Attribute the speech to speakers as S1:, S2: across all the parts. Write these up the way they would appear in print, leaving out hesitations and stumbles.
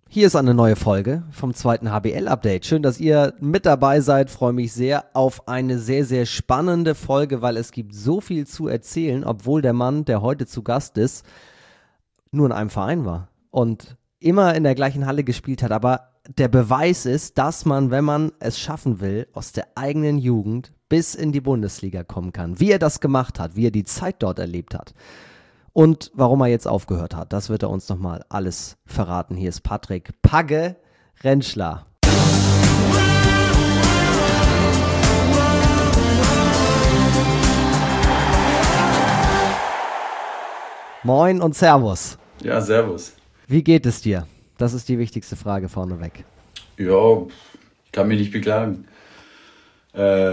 S1: Hier ist eine neue Folge vom zweiten HBL-Update. Schön, dass ihr mit dabei seid. Freue mich sehr auf eine sehr, sehr spannende Folge, weil es gibt so viel zu erzählen, obwohl der Mann, der heute zu Gast ist, nur in einem Verein war und immer in der gleichen Halle gespielt hat. Aber der Beweis ist, dass man, wenn man es schaffen will, aus der eigenen Jugend bis in die Bundesliga kommen kann. Wie er das gemacht hat, wie er die Zeit dort erlebt hat. Und warum er jetzt aufgehört hat, das wird er uns nochmal alles verraten. Hier ist Patrick Pagge Rentschler. Moin und Servus.
S2: Ja, servus.
S1: Wie geht es dir? Das ist die wichtigste Frage vorneweg.
S2: Ja, ich kann mich nicht beklagen. Das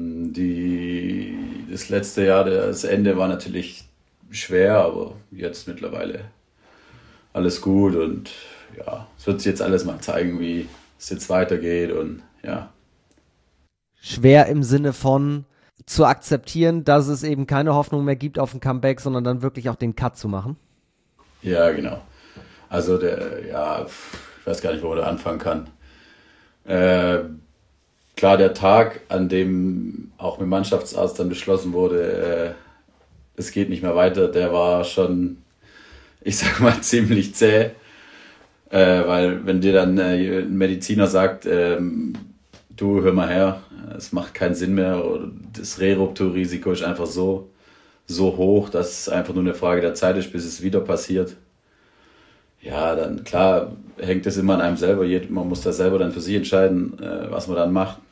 S2: letzte Jahr, das Ende war natürlich schwer, aber jetzt mittlerweile alles gut und ja, es wird sich jetzt alles mal zeigen, wie es jetzt weitergeht und ja.
S1: Schwer im Sinne von zu akzeptieren, dass es eben keine Hoffnung mehr gibt auf ein Comeback, sondern dann wirklich auch den Cut zu machen?
S2: Ja, genau. Also ich weiß gar nicht, wo man da anfangen kann. Klar, der Tag, an dem auch mit Mannschaftsarzt dann beschlossen wurde, es geht nicht mehr weiter, der war schon, ich sag mal, ziemlich zäh. Weil wenn dir dann ein Mediziner sagt, du, hör mal her, es macht keinen Sinn mehr, das Re-Ruptur-Risiko ist einfach so hoch, dass es einfach nur eine Frage der Zeit ist, bis es wieder passiert. Ja, dann klar hängt es immer an einem selber. Man muss das selber dann für sich entscheiden, was man dann macht.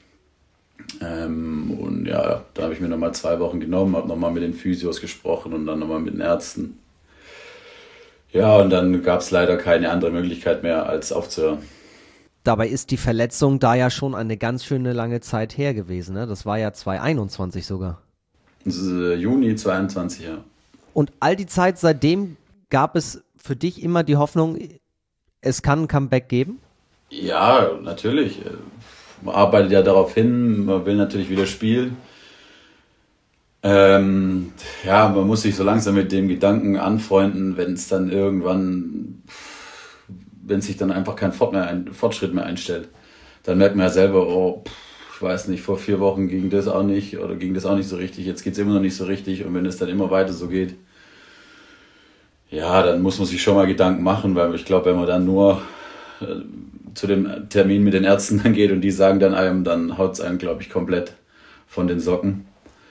S2: Und ja, da habe ich mir nochmal 2 Wochen genommen, habe nochmal mit den Physios gesprochen und dann nochmal mit den Ärzten. Ja, und dann gab es leider keine andere Möglichkeit mehr, als aufzuhören.
S1: Dabei ist die Verletzung da ja schon eine ganz schöne lange Zeit her gewesen, ne? Das war ja 2021 sogar.
S2: Das ist Juni 2022, ja.
S1: Und all die Zeit seitdem gab es für dich immer die Hoffnung, es kann ein Comeback geben?
S2: Ja, natürlich. Man arbeitet ja darauf hin, man will natürlich wieder spielen. Man muss sich so langsam mit dem Gedanken anfreunden, wenn es dann irgendwann, wenn sich dann einfach kein Fortschritt mehr einstellt. Dann merkt man ja selber, ich weiß nicht, vor 4 Wochen ging das auch nicht oder ging das auch nicht so richtig, jetzt geht es immer noch nicht so richtig und wenn es dann immer weiter so geht, ja, dann muss man sich schon mal Gedanken machen, weil ich glaube, wenn man dann nur zu dem Termin mit den Ärzten dann geht und die sagen dann einem, dann haut es einem, glaube ich, komplett von den Socken.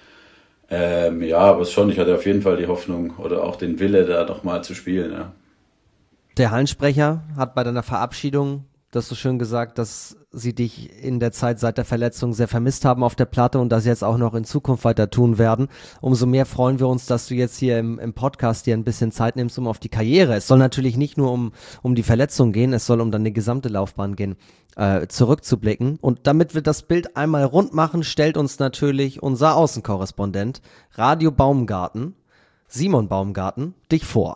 S2: Aber schon, ich hatte auf jeden Fall die Hoffnung oder auch den Wille, da nochmal zu spielen. Ja.
S1: Der Hallensprecher hat bei deiner Verabschiedung das so schön gesagt, dass sie dich in der Zeit seit der Verletzung sehr vermisst haben auf der Platte und das jetzt auch noch in Zukunft weiter tun werden. Umso mehr freuen wir uns, dass du jetzt hier im Podcast dir ein bisschen Zeit nimmst, um auf die Karriere. Es soll natürlich nicht nur um die Verletzung gehen, es soll um deine gesamte Laufbahn gehen, zurückzublicken. Und damit wir das Bild einmal rund machen, stellt uns natürlich unser Außenkorrespondent Radio Baumgarten, Simon Baumgarten, dich vor.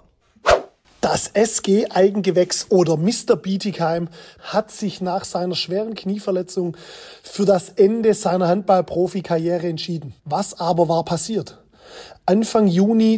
S3: Das SG Eigengewächs oder Mr. Bietigheim hat sich nach seiner schweren Knieverletzung für das Ende seiner Handball-Profi-Karriere entschieden. Was aber war passiert? Anfang Juni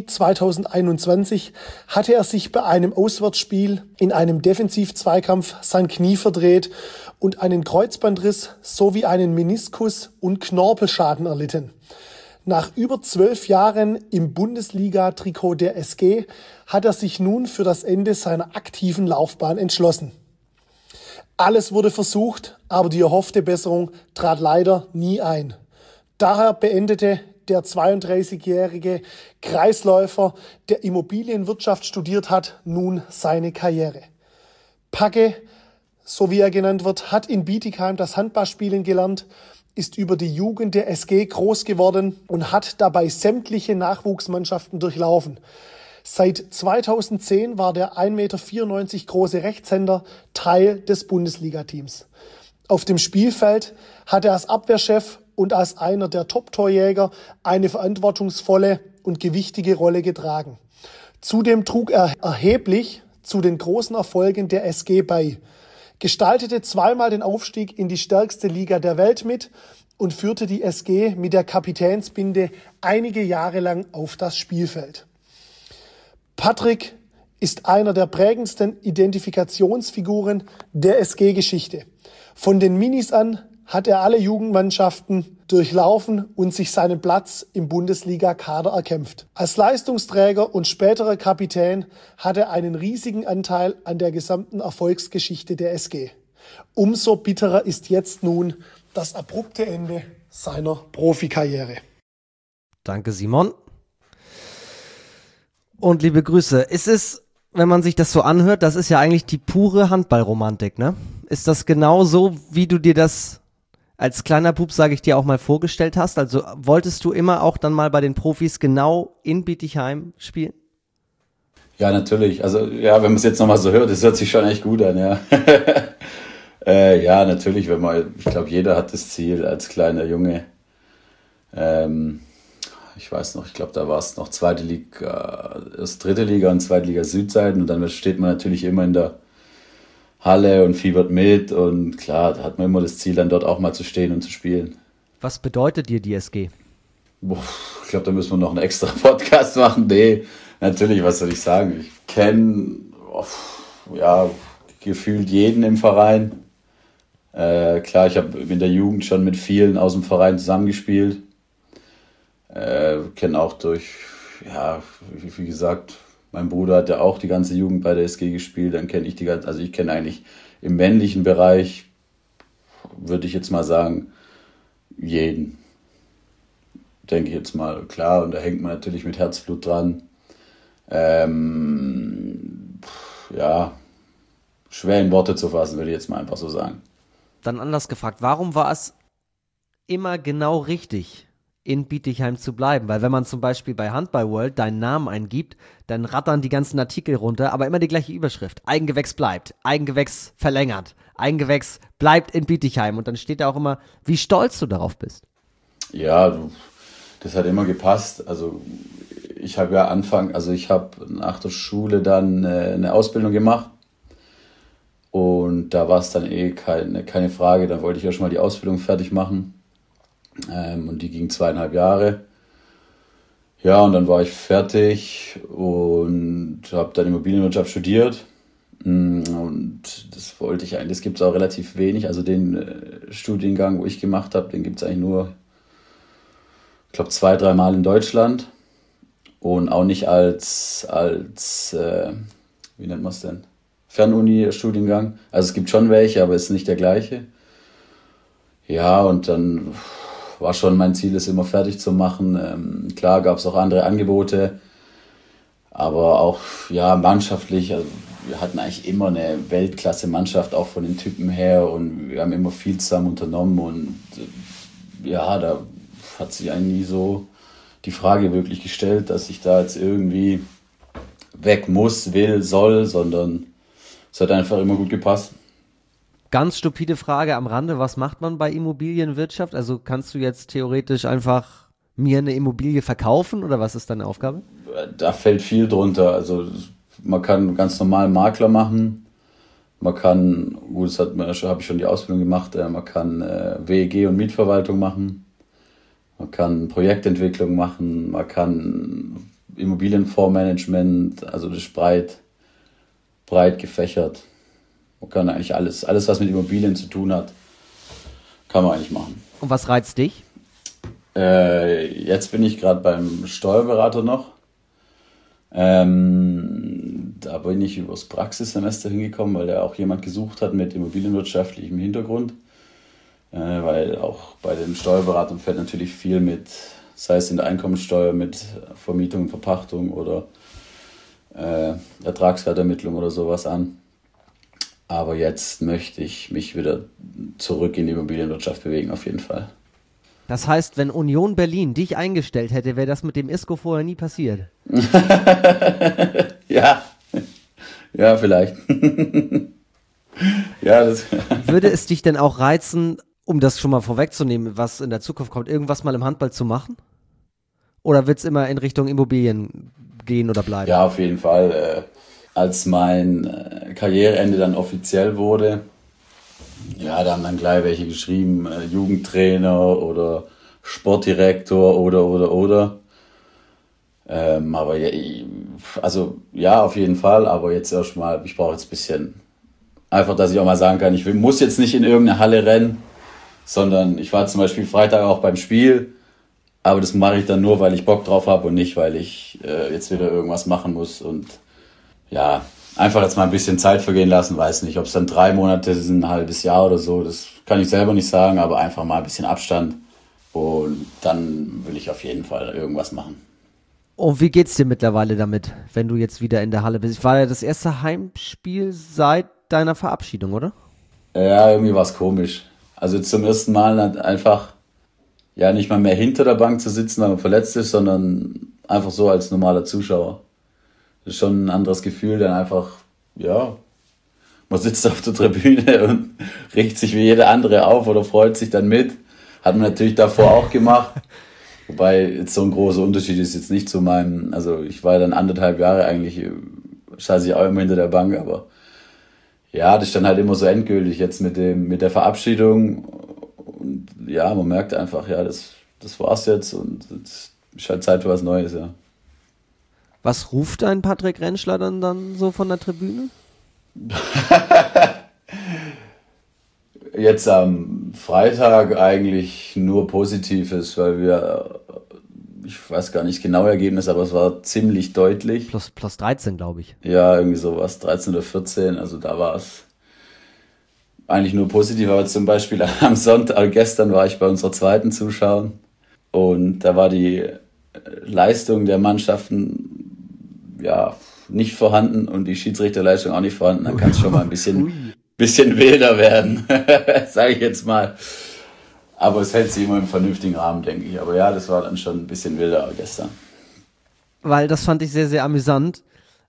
S3: 2021 hatte er sich bei einem Auswärtsspiel in einem Defensiv-Zweikampf sein Knie verdreht und einen Kreuzbandriss sowie einen Meniskus- und Knorpelschaden erlitten. Nach über 12 Jahren im Bundesliga-Trikot der SG hat er sich nun für das Ende seiner aktiven Laufbahn entschlossen. Alles wurde versucht, aber die erhoffte Besserung trat leider nie ein. Daher beendete der 32-jährige Kreisläufer, der Immobilienwirtschaft studiert hat, nun seine Karriere. Pagge, so wie er genannt wird, hat in Bietigheim das Handballspielen gelernt, ist über die Jugend der SG groß geworden und hat dabei sämtliche Nachwuchsmannschaften durchlaufen. Seit 2010 war der 1,94 Meter große Rechtshänder Teil des Bundesliga-Teams. Auf dem Spielfeld hat er als Abwehrchef und als einer der Top-Torjäger eine verantwortungsvolle und gewichtige Rolle getragen. Zudem trug er erheblich zu den großen Erfolgen der SG bei, gestaltete zweimal den Aufstieg in die stärkste Liga der Welt mit und führte die SG mit der Kapitänsbinde einige Jahre lang auf das Spielfeld. Patrick ist einer der prägendsten Identifikationsfiguren der SG-Geschichte. Von den Minis an hat er alle Jugendmannschaften durchlaufen und sich seinen Platz im Bundesliga-Kader erkämpft. Als Leistungsträger und späterer Kapitän hat er einen riesigen Anteil an der gesamten Erfolgsgeschichte der SG. Umso bitterer ist jetzt nun das abrupte Ende seiner Profikarriere.
S1: Danke, Simon. Und liebe Grüße. Es ist, wenn man sich das so anhört, das ist ja eigentlich die pure Handballromantik, ne? Ist das genau so, wie du dir das als kleiner Bub, sage ich dir, auch mal vorgestellt hast? Also wolltest du immer auch dann mal bei den Profis genau in Bietigheim spielen?
S2: Ja, natürlich. Also ja, wenn man es jetzt nochmal so hört, das hört sich schon echt gut an, ja. Ja, natürlich, ich glaube, jeder hat das Ziel als kleiner Junge. Ich weiß noch, ich glaube, da war es noch zweite Liga, erst dritte Liga und zweite Liga Südseiten und dann steht man natürlich immer in der Halle und fiebert mit und klar, da hat man immer das Ziel, dann dort auch mal zu stehen und zu spielen.
S1: Was bedeutet dir die SG?
S2: Ich glaube, da müssen wir noch einen extra Podcast machen. Nee, natürlich, was soll ich sagen? Ich kenne gefühlt jeden im Verein. Klar, ich habe in der Jugend schon mit vielen aus dem Verein zusammengespielt. Kenne auch wie gesagt, mein Bruder hat ja auch die ganze Jugend bei der SG gespielt. Dann kenne ich ich kenne eigentlich im männlichen Bereich, würde ich jetzt mal sagen, jeden. Denke ich jetzt mal, klar, und da hängt man natürlich mit Herzblut dran. Schwer in Worte zu fassen, würde ich jetzt mal einfach so sagen.
S1: Dann anders gefragt, warum war es immer genau richtig, in Bietigheim zu bleiben? Weil wenn man zum Beispiel bei Handball World deinen Namen eingibt, dann rattern die ganzen Artikel runter, aber immer die gleiche Überschrift. Eigengewächs bleibt, Eigengewächs verlängert, Eigengewächs bleibt in Bietigheim. Und dann steht da auch immer, wie stolz du darauf bist.
S2: Ja, das hat immer gepasst. Also ich habe nach der Schule dann eine Ausbildung gemacht. Und da war es dann keine Frage, dann wollte ich ja schon mal die Ausbildung fertig machen. Und die ging 2,5 Jahre. Ja, und dann war ich fertig und habe dann Immobilienwirtschaft studiert. Und das wollte ich eigentlich, das gibt es auch relativ wenig. Also den Studiengang, wo ich gemacht habe, den gibt es eigentlich nur, ich glaube, 2-3 Mal in Deutschland. Und auch nicht als wie nennt man es denn? Fernuni-Studiengang. Also es gibt schon welche, aber es ist nicht der gleiche. Ja, und dann war schon mein Ziel, es immer fertig zu machen. Klar gab es auch andere Angebote, aber auch mannschaftlich. Also wir hatten eigentlich immer eine Weltklasse-Mannschaft, auch von den Typen her, und wir haben immer viel zusammen unternommen und da hat sich eigentlich nie so die Frage wirklich gestellt, dass ich da jetzt irgendwie weg muss, will, soll, sondern es hat einfach immer gut gepasst.
S1: Ganz stupide Frage am Rande, was macht man bei Immobilienwirtschaft? Also kannst du jetzt theoretisch einfach mir eine Immobilie verkaufen oder was ist deine Aufgabe?
S2: Da fällt viel drunter. Also man kann ganz normal Makler machen. Man kann, habe ich schon die Ausbildung gemacht, man kann WEG und Mietverwaltung machen. Man kann Projektentwicklung machen. Man kann Immobilienfondsmanagement, also das ist breit gefächert. Man kann eigentlich alles, was mit Immobilien zu tun hat, kann man eigentlich machen.
S1: Und was reizt dich?
S2: Jetzt bin ich gerade beim Steuerberater noch. Da bin ich übers Praxissemester hingekommen, weil der auch jemand gesucht hat mit immobilienwirtschaftlichem Hintergrund. Weil auch bei den Steuerberatern fällt natürlich viel mit, sei es in der Einkommensteuer, mit Vermietung und Verpachtung oder Ertragswertermittlung oder sowas an. Aber jetzt möchte ich mich wieder zurück in die Immobilienwirtschaft bewegen, auf jeden Fall.
S1: Das heißt, wenn Union Berlin dich eingestellt hätte, wäre das mit dem ISCO vorher nie passiert?
S2: Ja, vielleicht.
S1: Würde es dich denn auch reizen, um das schon mal vorwegzunehmen, was in der Zukunft kommt, irgendwas mal im Handball zu machen? Oder wird es immer in Richtung Immobilien gehen oder bleiben?
S2: Ja, auf jeden Fall. Als mein Karriereende dann offiziell wurde, da haben dann gleich welche geschrieben, Jugendtrainer oder Sportdirektor oder. Aber Also ja, auf jeden Fall, aber jetzt erstmal, ich brauche jetzt ein bisschen, einfach, dass ich auch mal sagen kann, muss jetzt nicht in irgendeine Halle rennen, sondern ich war zum Beispiel Freitag auch beim Spiel, aber das mache ich dann nur, weil ich Bock drauf habe und nicht, weil ich jetzt wieder irgendwas machen muss. Und ja, einfach jetzt mal ein bisschen Zeit vergehen lassen, weiß nicht, ob es dann 3 Monate sind, ein halbes Jahr oder so, das kann ich selber nicht sagen, aber einfach mal ein bisschen Abstand und dann will ich auf jeden Fall irgendwas machen.
S1: Und wie geht's dir mittlerweile damit, wenn du jetzt wieder in der Halle bist? War ja das erste Heimspiel seit deiner Verabschiedung, oder?
S2: Ja, irgendwie war es komisch. Also zum ersten Mal einfach, ja, nicht mal mehr hinter der Bank zu sitzen, weil man verletzt ist, sondern einfach so als normaler Zuschauer. Das ist schon ein anderes Gefühl, dann einfach, ja, man sitzt auf der Tribüne und regt sich wie jeder andere auf oder freut sich dann mit. Hat man natürlich davor auch gemacht. Wobei jetzt so ein großer Unterschied ist jetzt nicht zu meinem, also ich war dann 1,5 Jahre eigentlich, scheiße ich auch immer hinter der Bank, aber ja, das ist dann halt immer so endgültig jetzt mit der Verabschiedung und ja, man merkt einfach, ja, das war's jetzt und es ist halt Zeit für was Neues, ja.
S1: Was ruft ein Patrick Rentschler dann so von der Tribüne?
S2: Jetzt am Freitag eigentlich nur Positives, weil ich weiß gar nicht genau Ergebnis, aber es war ziemlich deutlich.
S1: Plus 13, glaube ich.
S2: Ja, irgendwie sowas, 13 oder 14, also da war es eigentlich nur positiv, aber zum Beispiel am Sonntag, gestern war ich bei unserer zweiten Zuschauer und da war die Leistung der Mannschaften ja nicht vorhanden und die Schiedsrichterleistung auch nicht vorhanden, dann kann es schon mal ein bisschen wilder werden, sage ich jetzt mal. Aber es hält sich immer im vernünftigen Rahmen, denke ich. Aber ja, das war dann schon ein bisschen wilder gestern.
S1: Weil das fand ich sehr, sehr amüsant.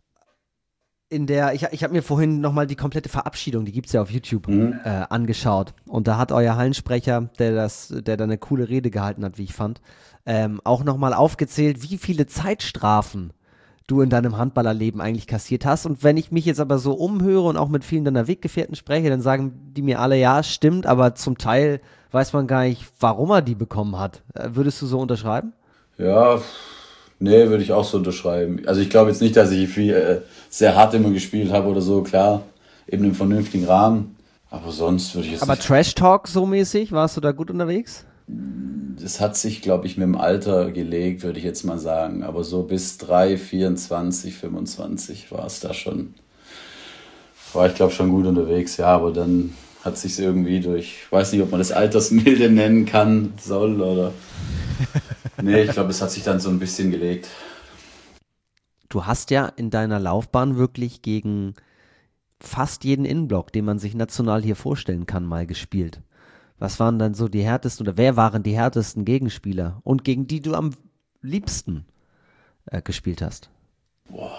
S1: Ich habe mir vorhin nochmal die komplette Verabschiedung, die gibt's ja auf YouTube, angeschaut. Und da hat euer Hallensprecher, der da eine coole Rede gehalten hat, wie ich fand, auch nochmal aufgezählt, wie viele Zeitstrafen du in deinem Handballerleben eigentlich kassiert hast. Und wenn ich mich jetzt aber so umhöre und auch mit vielen deiner Weggefährten spreche, dann sagen die mir alle, ja, stimmt, aber zum Teil weiß man gar nicht, warum er die bekommen hat. Würdest du so unterschreiben?
S2: Ja, nee, würde ich auch so unterschreiben. Also ich glaube jetzt nicht, dass ich sehr hart immer gespielt habe oder so, klar, eben im vernünftigen Rahmen. Aber sonst würde ich jetzt
S1: Aber
S2: nicht...
S1: Trash Talk so mäßig, warst du da gut unterwegs?
S2: Das hat sich, glaube ich, mit dem Alter gelegt, würde ich jetzt mal sagen. Aber so bis 3, 24, 25 war es da schon. War ich, glaube schon gut unterwegs, ja. Aber dann hat sich irgendwie durch, ich weiß nicht, ob man das Altersmilde nennen kann, soll oder... Nee, ich glaube, es hat sich dann so ein bisschen gelegt.
S1: Du hast ja in deiner Laufbahn wirklich gegen fast jeden Innenblock, den man sich national hier vorstellen kann, mal gespielt. Was waren dann so die härtesten oder wer waren die härtesten Gegenspieler und gegen die du am liebsten gespielt hast?
S2: Boah,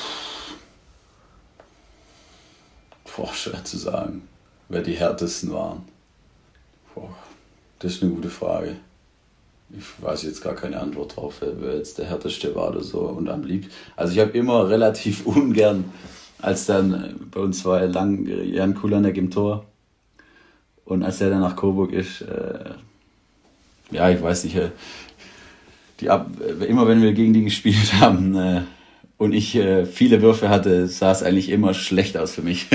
S2: schwer zu sagen, wer die härtesten waren. Boah, das ist eine gute Frage. Ich weiß jetzt gar keine Antwort drauf, wer jetzt der härteste war oder so und am liebsten. Also ich habe immer relativ ungern, als dann bei uns war lang Jan Kulanek im Tor und als der dann nach Coburg ist, ja, ich weiß nicht, immer wenn wir gegen die gespielt haben und ich viele Würfe hatte, sah es eigentlich immer schlecht aus für mich.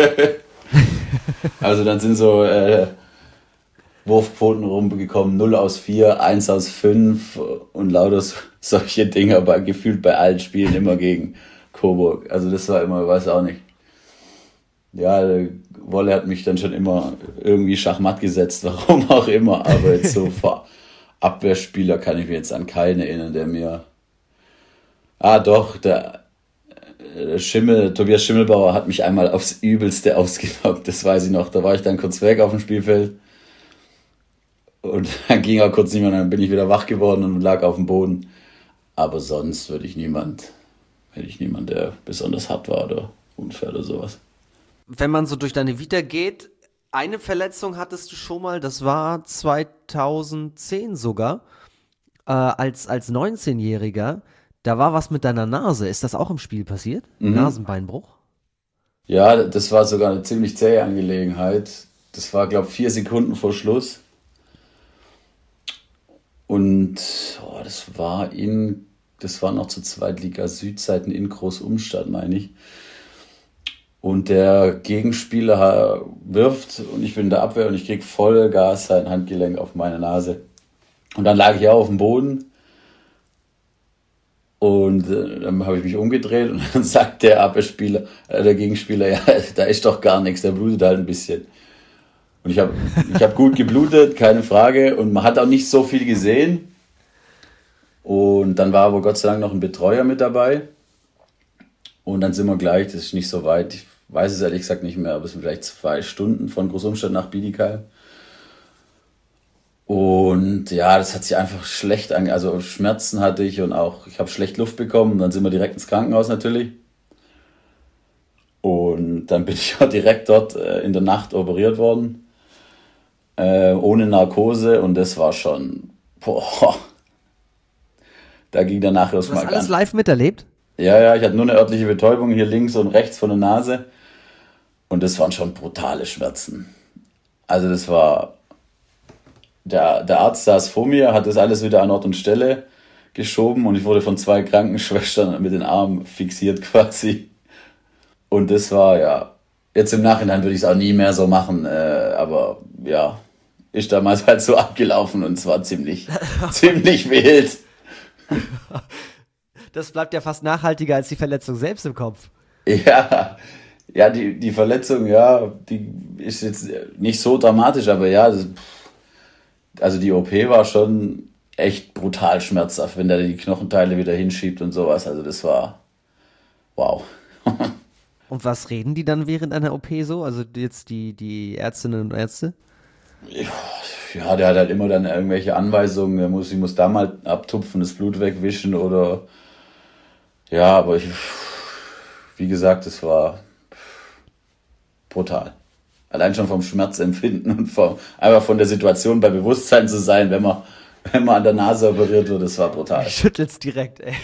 S2: Also dann sind so Wurfquoten rumgekommen, 0 aus 4, 1 aus 5 und lauter solche Dinge, aber gefühlt bei allen Spielen immer gegen Coburg. Also das war immer, weiß auch nicht. Ja, Wolle hat mich dann schon immer irgendwie schachmatt gesetzt, warum auch immer, aber jetzt so vor Abwehrspieler kann ich mir jetzt an keinen erinnern, der mir... Doch, der Tobias Schimmelbauer hat mich einmal aufs Übelste ausgenockt, das weiß ich noch. Da war ich dann kurz weg auf dem Spielfeld und dann ging er kurz nicht mehr, dann bin ich wieder wach geworden und lag auf dem Boden. Aber sonst hätte ich niemand, der besonders hart war oder unfair oder sowas.
S1: Wenn man so durch deine Vita geht, eine Verletzung hattest du schon mal, das war 2010 sogar, als 19-Jähriger. Da war was mit deiner Nase. Ist das auch im Spiel passiert? Nasenbeinbruch?
S2: Ja, das war sogar eine ziemlich zähe Angelegenheit. Das war, glaube ich, 4 Sekunden vor Schluss. Und das war in das war noch zur Zweitliga Südzeiten in Großumstadt, meine ich. Und der Gegenspieler wirft und ich bin in der Abwehr und ich kriege voll Gas sein Handgelenk auf meine Nase. Und dann lag ich auch auf dem Boden und dann habe ich mich umgedreht und dann sagt der Abwehrspieler, der Gegenspieler, ja, da ist doch gar nichts, der blutet halt ein bisschen. Und ich hab gut geblutet, keine Frage, und man hat auch nicht so viel gesehen. Und dann war aber Gott sei Dank noch ein Betreuer mit dabei. Und dann sind wir gleich, das ist nicht so weit, ich weiß es ehrlich gesagt nicht mehr, aber es sind vielleicht 2 Stunden von Großumstadt nach Bietigheim. Und ja, das hat sich einfach schlecht also Schmerzen hatte ich und auch, ich habe schlecht Luft bekommen. Dann sind wir direkt ins Krankenhaus natürlich. Und dann bin ich auch direkt dort in der Nacht operiert worden, ohne Narkose, und das war schon, da ging der Nachricht mal an.
S1: Du hast alles live miterlebt?
S2: Ja, ich hatte nur eine örtliche Betäubung hier links und rechts von der Nase. Und das waren schon brutale Schmerzen. Also das war, der Arzt saß vor mir, hat das alles wieder an Ort und Stelle geschoben und ich wurde von 2 Krankenschwestern mit den Armen fixiert quasi. Und das war, ja, jetzt im Nachhinein würde ich es auch nie mehr so machen, aber ja, ist damals halt so abgelaufen und es war ziemlich wild.
S1: Das bleibt ja fast nachhaltiger als die Verletzung selbst im Kopf.
S2: Ja, die Verletzung, ja, die ist jetzt nicht so dramatisch, aber ja, also die OP war schon echt brutal schmerzhaft, wenn der die Knochenteile wieder hinschiebt und sowas. Also das war wow.
S1: Und was reden die dann während einer OP so? Also jetzt die Ärztinnen und Ärzte?
S2: Ja, der hat halt immer dann irgendwelche Anweisungen, ich muss da mal abtupfen, das Blut wegwischen oder ja, aber wie gesagt, es war brutal. Allein schon vom Schmerzempfinden und einfach von der Situation bei Bewusstsein zu sein, wenn man an der Nase operiert wird, das war brutal.
S1: Schüttelt's direkt, ey.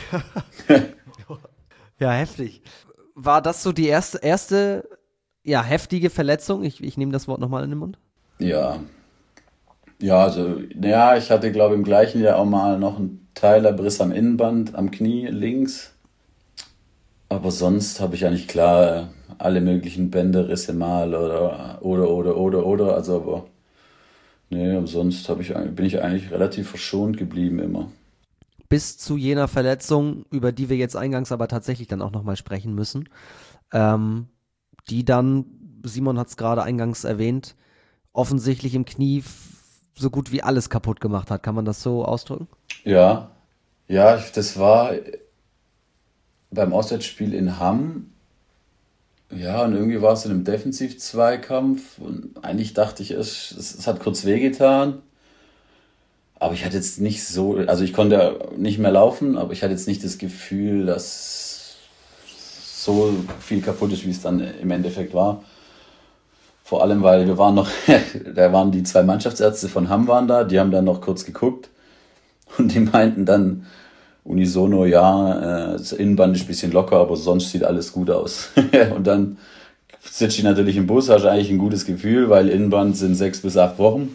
S1: Ja, heftig. War das so die erste ja, heftige Verletzung? Ich nehme das Wort nochmal in den Mund.
S2: Ja, also, ja, ich hatte, glaube ich, im gleichen Jahr auch mal noch einen Teilerbriss am Innenband, am Knie links. Aber sonst habe ich eigentlich klar alle möglichen Bänderrisse mal oder. Also, aber nee, aber sonst bin ich eigentlich relativ verschont geblieben immer.
S1: Bis zu jener Verletzung, über die wir jetzt eingangs aber tatsächlich dann auch nochmal sprechen müssen, die dann, Simon hat es gerade eingangs erwähnt, offensichtlich im Knie so gut wie alles kaputt gemacht hat. Kann man das so ausdrücken?
S2: Ja, das war beim Auswärtsspiel in Hamm. Ja, und irgendwie war es in einem Defensiv-Zweikampf und eigentlich dachte ich, es hat kurz wehgetan. Aber ich hatte jetzt nicht so, also ich konnte nicht mehr laufen, aber ich hatte jetzt nicht das Gefühl, dass so viel kaputt ist, wie es dann im Endeffekt war. Vor allem, weil wir waren noch, da waren die 2 Mannschaftsärzte von Hamm waren da, die haben dann noch kurz geguckt und die meinten dann unisono, ja, das Innenband ist ein bisschen locker, aber sonst sieht alles gut aus. Und dann sitze ich natürlich im Bus, hast eigentlich ein gutes Gefühl, weil Innenband sind 6 bis 8 Wochen.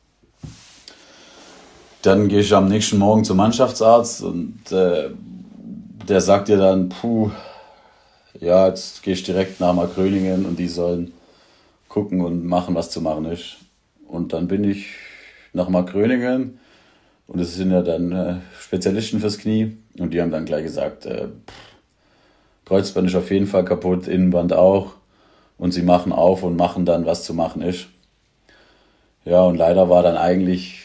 S2: Dann gehe ich am nächsten Morgen zum Mannschaftsarzt und der sagt dir dann, ja, jetzt gehe ich direkt nach Markgröningen und die sollen gucken und machen, was zu machen ist. Und dann bin ich nach Markgröningen und es sind ja dann Spezialisten fürs Knie und die haben dann gleich gesagt, Kreuzband ist auf jeden Fall kaputt, Innenband auch, und sie machen auf und machen dann, was zu machen ist. Ja, und leider war dann eigentlich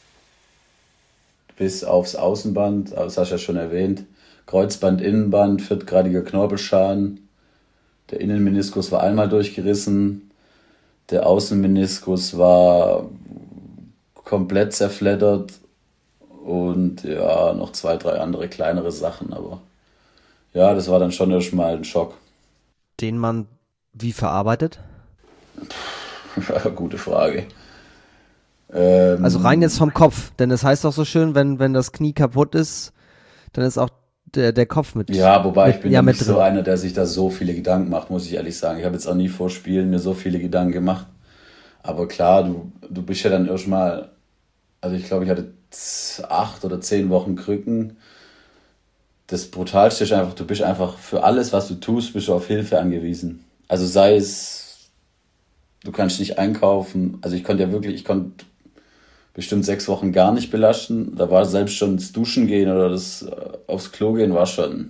S2: bis aufs Außenband, das hast du ja schon erwähnt, Kreuzband, Innenband, 4-gradiger Knorpelschaden, der Innenmeniskus war einmal durchgerissen, der Außenmeniskus war komplett zerfleddert und ja, noch 2, 3 andere kleinere Sachen, aber ja, das war dann schon erstmal ein Schock.
S1: Den man wie verarbeitet?
S2: Ja, gute Frage.
S1: Also rein jetzt vom Kopf, denn es heißt doch so schön, wenn das Knie kaputt ist, dann ist auch der Kopf mit.
S2: Ja, wobei ich bin ja nicht
S1: drin.
S2: so einer, der sich da so viele Gedanken macht, muss ich ehrlich sagen. Ich habe jetzt auch nie vor Spielen mir so viele Gedanken gemacht. Aber klar, du bist ja dann erstmal, also ich glaube, ich hatte 8 oder 10 Wochen Krücken. das Brutalste ist einfach, du bist einfach für alles, was du tust, bist du auf Hilfe angewiesen. Also sei es, du kannst nicht einkaufen. Also ich konnte bestimmt 6 Wochen gar nicht belasten. Da war selbst schon das Duschen gehen oder das aufs Klo gehen war schon,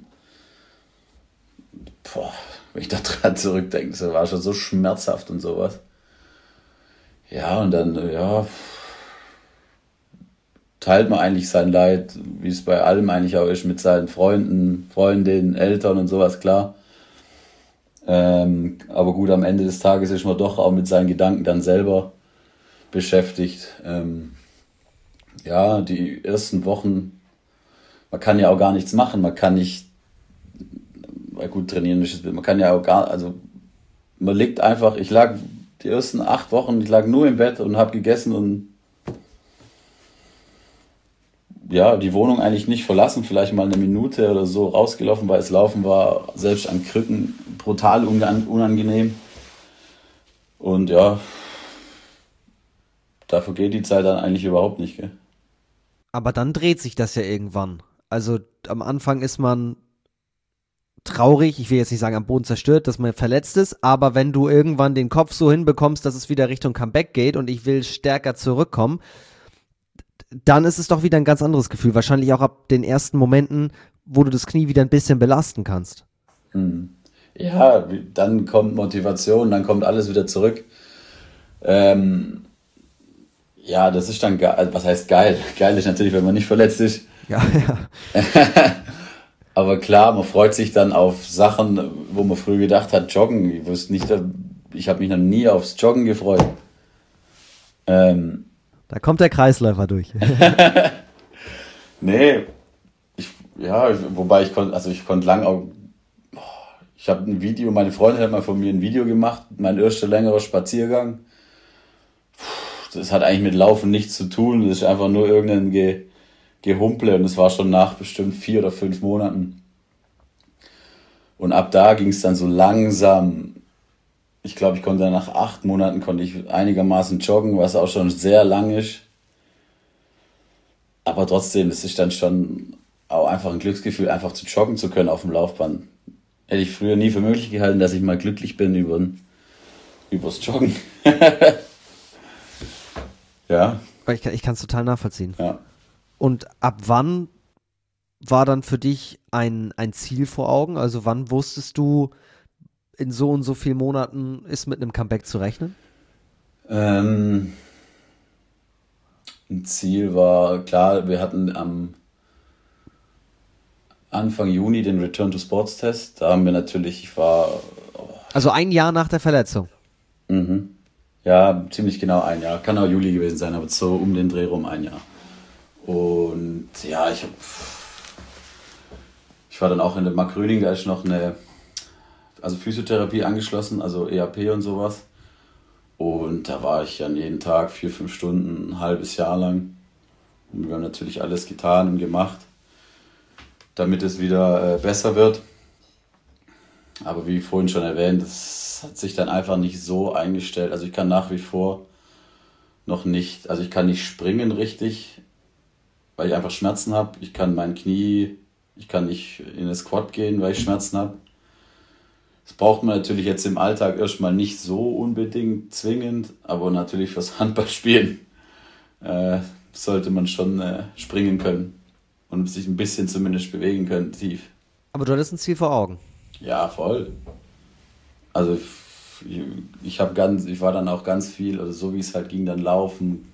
S2: wenn ich da dran zurückdenke, das war schon so schmerzhaft und sowas. Ja, und dann, teilt man eigentlich sein Leid, wie es bei allem eigentlich auch ist, mit seinen Freunden, Freundinnen, Eltern und sowas, klar. Aber gut, am Ende des Tages ist man doch auch mit seinen Gedanken dann selber beschäftigt. Die ersten Wochen, man kann ja auch gar nichts machen, man kann nicht, weil gut trainieren, man kann ja auch man liegt einfach, ich lag die ersten 8 Wochen, ich lag nur im Bett und habe gegessen und die Wohnung eigentlich nicht verlassen, vielleicht mal eine Minute oder so rausgelaufen, weil es Laufen war, selbst an Krücken, brutal unangenehm. Und ja, da vergeht die Zeit dann eigentlich überhaupt nicht, gell?
S1: Aber dann dreht sich das ja irgendwann. Also am Anfang ist man traurig, ich will jetzt nicht sagen am Boden zerstört, dass man verletzt ist, aber wenn du irgendwann den Kopf so hinbekommst, dass es wieder Richtung Comeback geht und ich will stärker zurückkommen, dann ist es doch wieder ein ganz anderes Gefühl. Wahrscheinlich auch ab den ersten Momenten, wo du das Knie wieder ein bisschen belasten kannst.
S2: Ja, dann kommt Motivation, dann kommt alles wieder zurück. Das ist dann geil. Also, was heißt geil? Geil ist natürlich, wenn man nicht verletzt ist.
S1: Ja.
S2: Aber klar, man freut sich dann auf Sachen, wo man früher gedacht hat, Joggen. Ich habe mich noch nie aufs Joggen gefreut.
S1: Da kommt der Kreisläufer durch.
S2: Nee, wobei ich konnte lang auch, ich habe ein Video, meine Freundin hat mal von mir ein Video gemacht, mein erster längerer Spaziergang. Das hat eigentlich mit Laufen nichts zu tun, das ist einfach nur irgendein Gehumple und das war schon nach bestimmt 4 oder 5 Monaten. Und ab da ging es dann so langsam. Ich glaube, ich konnte dann nach 8 Monaten einigermaßen joggen, was auch schon sehr lang ist. Aber trotzdem, es ist dann schon auch einfach ein Glücksgefühl, einfach zu joggen zu können auf dem Laufband. Hätte ich früher nie für möglich gehalten, dass ich mal glücklich bin übers Joggen. Ja.
S1: Ich kann es total nachvollziehen.
S2: Ja.
S1: Und ab wann war dann für dich ein Ziel vor Augen? Also wann wusstest du, in so und so vielen Monaten ist mit einem Comeback zu rechnen?
S2: Ein Ziel war, klar, wir hatten am Anfang Juni den Return to Sports Test. Da haben wir natürlich,
S1: Also ein Jahr nach der Verletzung?
S2: Ja, ziemlich genau ein Jahr. Kann auch Juli gewesen sein, aber so um den Dreh rum ein Jahr. Und ja, ich war dann auch in der Mark Gröning, da ist noch eine Physiotherapie angeschlossen, also EAP und sowas. Und da war ich dann jeden Tag 4-5 Stunden, ein halbes Jahr lang. Und wir haben natürlich alles getan und gemacht, damit es wieder besser wird. Aber wie vorhin schon erwähnt, das hat sich dann einfach nicht so eingestellt. Also ich kann nach wie vor noch nicht, also ich kann nicht springen richtig, weil ich einfach Schmerzen habe. Ich kann nicht in eine Squat gehen, weil ich Schmerzen habe. Das braucht man natürlich jetzt im Alltag erstmal nicht so unbedingt zwingend, aber natürlich fürs Handballspielen sollte man schon springen können und sich ein bisschen zumindest bewegen können, tief.
S1: Aber du hattest ein Ziel vor Augen.
S2: Ja, voll. Also ich war dann auch ganz viel, also so wie es halt ging, dann laufen.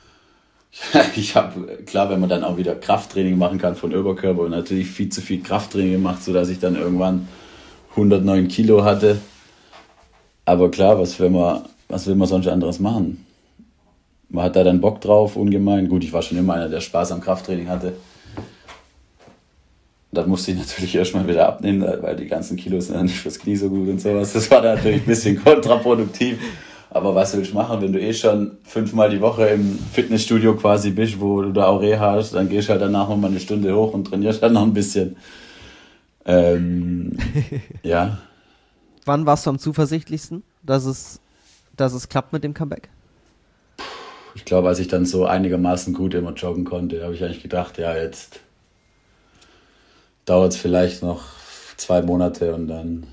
S2: Klar, wenn man dann auch wieder Krafttraining machen kann von Oberkörper und natürlich viel zu viel Krafttraining gemacht, sodass ich dann irgendwann 109 Kilo hatte. Aber klar, was will man sonst anderes machen? Man hat da dann Bock drauf, ungemein. Gut, ich war schon immer einer, der Spaß am Krafttraining hatte. Dann musste ich natürlich erstmal wieder abnehmen, weil die ganzen Kilos sind dann nicht fürs Knie so gut und sowas. Das war dann natürlich ein bisschen kontraproduktiv. Aber was willst du machen, wenn du schon 5-mal die Woche im Fitnessstudio quasi bist, wo du da auch Reha hast, dann gehst du halt danach nochmal eine Stunde hoch und trainierst halt noch ein bisschen. Ja.
S1: Wann warst du am zuversichtlichsten, dass es klappt mit dem Comeback?
S2: Ich glaube, als ich dann so einigermaßen gut immer joggen konnte, habe ich eigentlich gedacht, ja, jetzt dauert es vielleicht noch 2 Monate und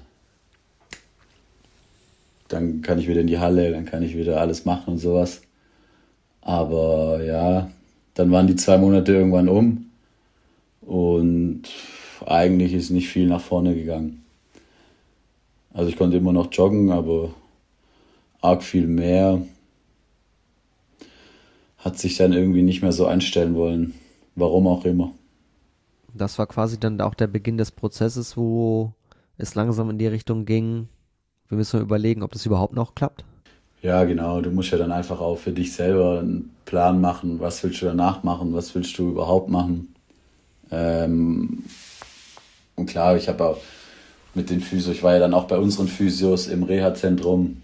S2: dann kann ich wieder in die Halle, dann kann ich wieder alles machen und sowas. Aber ja, dann waren die 2 Monate irgendwann um und eigentlich ist nicht viel nach vorne gegangen. Also ich konnte immer noch joggen, aber arg viel mehr hat sich dann irgendwie nicht mehr so einstellen wollen. Warum auch immer.
S1: Das war quasi dann auch der Beginn des Prozesses, wo es langsam in die Richtung ging, wir müssen überlegen, ob das überhaupt noch klappt.
S2: Ja, genau. Du musst ja dann einfach auch für dich selber einen Plan machen. Was willst du danach machen? Was willst du überhaupt machen? Und klar, ich habe auch mit den Physios, ich war ja dann auch bei unseren Physios im Reha-Zentrum.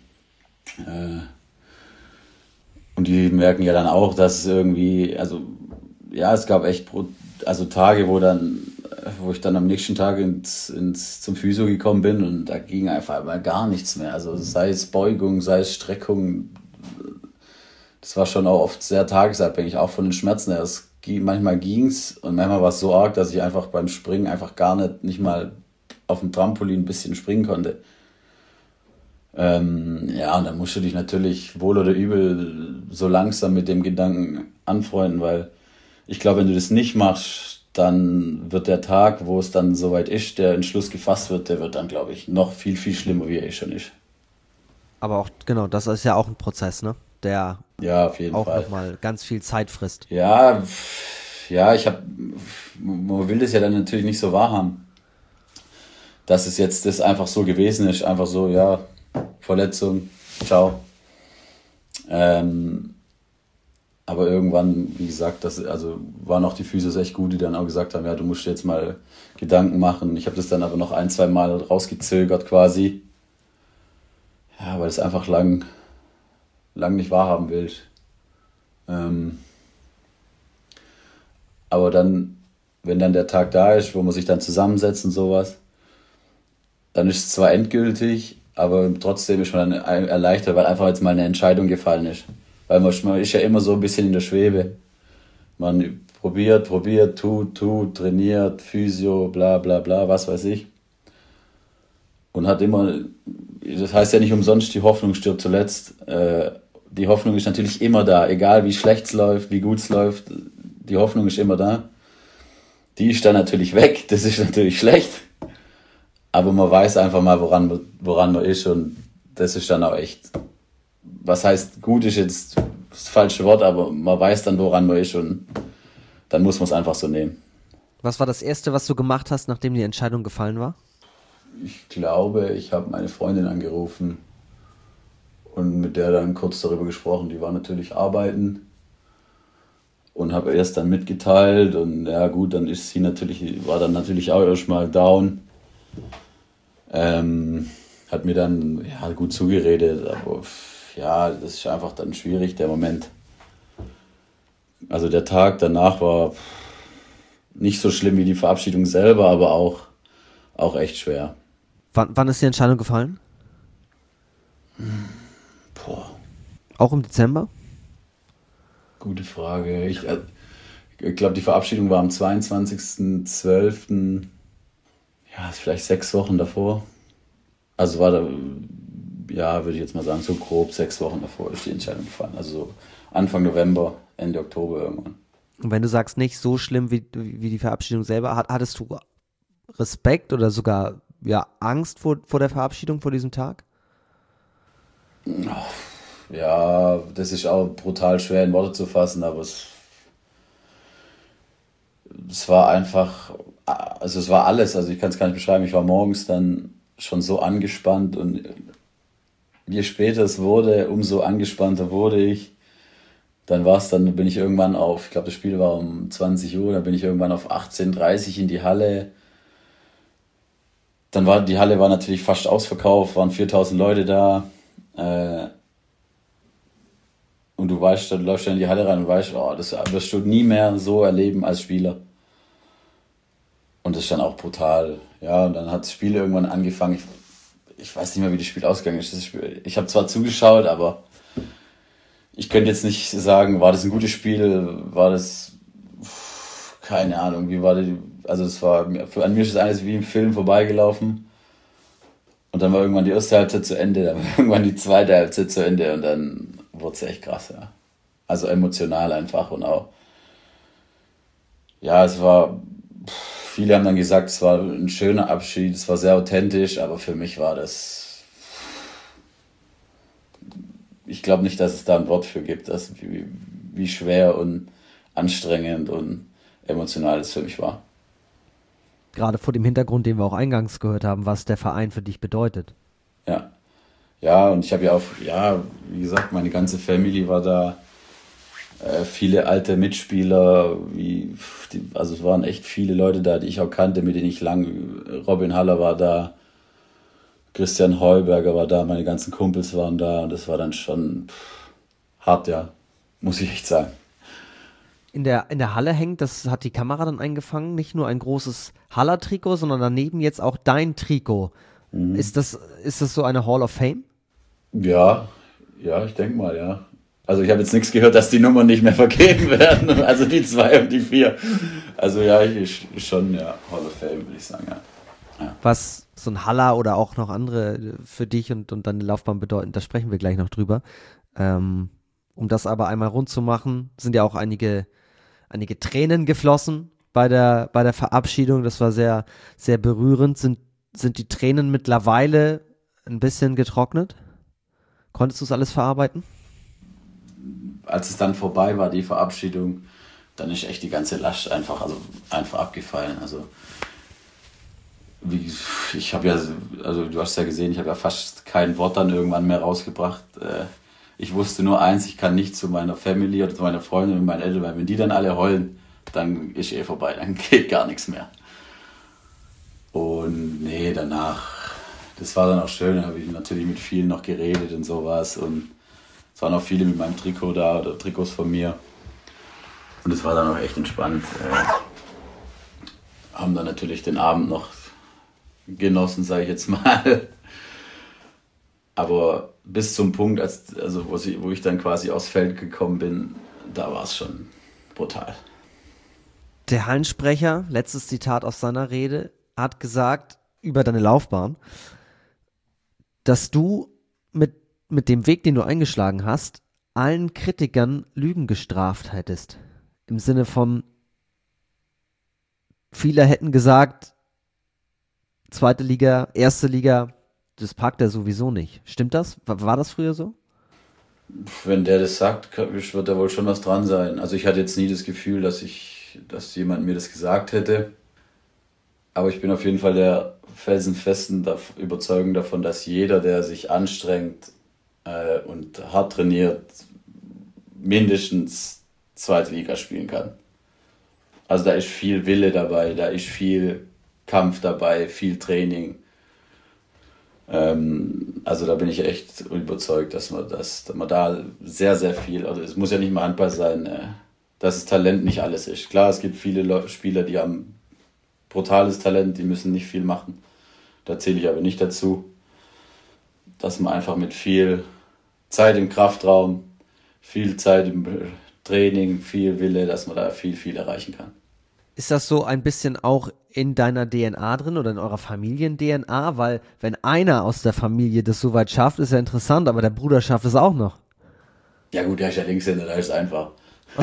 S2: Und die merken ja dann auch, dass es irgendwie, also ja, es gab echt Tage, wo ich dann am nächsten Tag zum Physio gekommen bin und da ging einfach mal gar nichts mehr. Also sei es Beugung, sei es Streckung, das war schon auch oft sehr tagesabhängig, auch von den Schmerzen her. Manchmal ging's und manchmal war es so arg, dass ich einfach beim Springen einfach nicht mal auf dem Trampolin ein bisschen springen konnte. Ja, und dann musst du dich natürlich wohl oder übel so langsam mit dem Gedanken anfreunden, weil ich glaube, wenn du das nicht machst, dann wird der Tag, wo es dann soweit ist, der Entschluss gefasst wird, der wird dann, glaube ich, noch viel, viel schlimmer, wie er schon ist.
S1: Aber auch, genau, das ist ja auch ein Prozess, ne? Der
S2: ja, auf jeden
S1: auch
S2: Fall
S1: nochmal ganz viel Zeit frisst.
S2: Ja, man will das ja dann natürlich nicht so wahrhaben, dass es jetzt das einfach so gewesen ist, einfach so, ja, Verletzung, ciao. Aber irgendwann, wie gesagt, waren auch die Physios echt gut, die dann auch gesagt haben, ja, du musst dir jetzt mal Gedanken machen. Ich habe das dann aber noch 1-2 Mal rausgezögert quasi. Ja, weil es einfach lang nicht wahrhaben will. Aber dann, wenn dann der Tag da ist, wo man sich dann zusammensetzt und sowas, dann ist es zwar endgültig, aber trotzdem ist man dann erleichtert, weil einfach jetzt mal eine Entscheidung gefallen ist. Weil man ist ja immer so ein bisschen in der Schwebe. Man probiert, tut, trainiert, Physio, bla bla bla, was weiß ich. Und hat immer, das heißt ja nicht umsonst, die Hoffnung stirbt zuletzt. Die Hoffnung ist natürlich immer da, egal wie schlecht es läuft, wie gut es läuft, die Hoffnung ist immer da. Die ist dann natürlich weg, das ist natürlich schlecht. Aber man weiß einfach mal, woran man ist und das ist dann auch echt, was heißt gut ist jetzt das falsche Wort, aber man weiß dann, woran man ist und dann muss man es einfach so nehmen.
S1: Was war das Erste, was du gemacht hast, nachdem die Entscheidung gefallen war?
S2: Ich glaube, ich habe meine Freundin angerufen und mit der dann kurz darüber gesprochen. Die war natürlich arbeiten und habe erst dann mitgeteilt und ja gut, dann war dann natürlich auch erstmal down. Hat mir dann gut zugeredet, aber ja, das ist einfach dann schwierig, der Moment. Also der Tag danach war nicht so schlimm wie die Verabschiedung selber, aber auch echt schwer.
S1: Wann ist die Entscheidung gefallen? Auch im Dezember?
S2: Gute Frage. Ich glaube, die Verabschiedung war am 22.12., ja, vielleicht 6 Wochen davor. Also war da, ja, würde ich jetzt mal sagen, so grob 6 Wochen davor ist die Entscheidung gefallen. Also so Anfang November, Ende Oktober irgendwann.
S1: Und wenn du sagst, nicht so schlimm wie die Verabschiedung selber, hattest du Respekt oder sogar Angst vor der Verabschiedung, vor diesem Tag?
S2: Ja, das ist auch brutal schwer in Worte zu fassen, aber es war einfach, also es war alles, also ich kann es gar nicht beschreiben, ich war morgens dann schon so angespannt und je später es wurde, umso angespannter wurde ich. Dann bin ich irgendwann ich glaube das Spiel war um 20 Uhr, dann bin ich irgendwann auf 18:30 in die Halle. Die Halle war natürlich fast ausverkauft, waren 4.000 Leute da. Und du weißt, dann läufst du in die Halle rein und weißt, das wirst du nie mehr so erleben als Spieler. Und das ist dann auch brutal. Ja, und dann hat das Spiel irgendwann angefangen. Ich weiß nicht mehr, wie das Spiel ausgegangen ist. Ich habe zwar zugeschaut, aber ich könnte jetzt nicht sagen, war das ein gutes Spiel, war das, keine Ahnung, wie war also an mir ist alles wie im Film vorbeigelaufen. Und dann war irgendwann die erste Halbzeit zu Ende, dann war irgendwann die zweite Halbzeit zu Ende und dann wurde es echt krass, ja. Also emotional einfach und auch, ja, viele haben dann gesagt, es war ein schöner Abschied, es war sehr authentisch, aber für mich war das, ich glaube nicht, dass es da ein Wort für gibt, wie schwer und anstrengend und emotional es für mich war.
S1: Gerade vor dem Hintergrund, den wir auch eingangs gehört haben, was der Verein für dich bedeutet.
S2: Ja. Ja, und ich habe ja auch, wie gesagt, meine ganze Family war da, viele alte Mitspieler, also es waren echt viele Leute da, die ich auch kannte, mit denen ich Robin Haller war da, Christian Heuberger war da, meine ganzen Kumpels waren da und das war dann schon hart, ja, muss ich echt sagen.
S1: In der Halle hängt, das hat die Kamera dann eingefangen, nicht nur ein großes Haller-Trikot, sondern daneben jetzt auch dein Trikot. Mhm. Ist das so eine Hall of Fame? Ja,
S2: ich denke mal, ja. Also ich habe jetzt nichts gehört, dass die Nummern nicht mehr vergeben werden, also die 2 und die 4. Also ja, schon, ja, Hall of Fame, würde ich sagen, ja.
S1: Was so ein Haller oder auch noch andere für dich und deine Laufbahn bedeuten, da sprechen wir gleich noch drüber. Um das aber einmal rund zu machen, sind ja auch einige Tränen geflossen bei der Verabschiedung. Das war sehr, sehr berührend. Sind die Tränen mittlerweile ein bisschen getrocknet? Konntest du es alles verarbeiten?
S2: Als es dann vorbei war, die Verabschiedung, dann ist echt die ganze Last einfach abgefallen. Also ich habe ja, also du hast ja gesehen, ich habe ja fast kein Wort dann irgendwann mehr rausgebracht. Ich wusste nur eins, ich kann nicht zu meiner Family oder zu meiner Freundin und meinen Eltern, weil wenn die dann alle heulen, dann ist vorbei, dann geht gar nichts mehr. Und nee, danach, das war dann auch schön, da habe ich natürlich mit vielen noch geredet und sowas und es waren auch viele mit meinem Trikot da oder Trikots von mir und es war dann auch echt entspannt. Haben dann natürlich den Abend noch genossen, sage ich jetzt mal. Aber bis zum Punkt, wo ich dann quasi aufs Feld gekommen bin, da war es schon brutal.
S1: Der Hallensprecher, letztes Zitat aus seiner Rede, hat gesagt über deine Laufbahn, dass du mit dem Weg, den du eingeschlagen hast, allen Kritikern Lügen gestraft hättest. Im Sinne von, viele hätten gesagt, 2. Liga, 1. Liga, das packt er sowieso nicht. Stimmt das? War das früher so?
S2: Wenn der das sagt, wird da wohl schon was dran sein. Also ich hatte jetzt nie das Gefühl, dass jemand mir das gesagt hätte. Aber ich bin auf jeden Fall der felsenfesten Überzeugung davon, dass jeder, der sich anstrengt und hart trainiert, mindestens 2. Liga spielen kann. Also da ist viel Wille dabei, da ist viel Kampf dabei, viel Training. Also da bin ich echt überzeugt, dass man da sehr, sehr viel, also es muss ja nicht mal Handball sein, dass das Talent nicht alles ist. Klar, es gibt viele Spieler, die haben brutales Talent, die müssen nicht viel machen. Da zähle ich aber nicht dazu, dass man einfach mit viel Zeit im Kraftraum, viel Zeit im Training, viel Wille, dass man da viel, viel erreichen kann.
S1: Ist das so ein bisschen auch in deiner DNA drin oder in eurer Familien-DNA? Weil wenn einer aus der Familie das so weit schafft, ist ja interessant, aber der Bruder schafft es auch noch.
S2: Ja gut, der ist ja Linkshänder, da ist es einfach.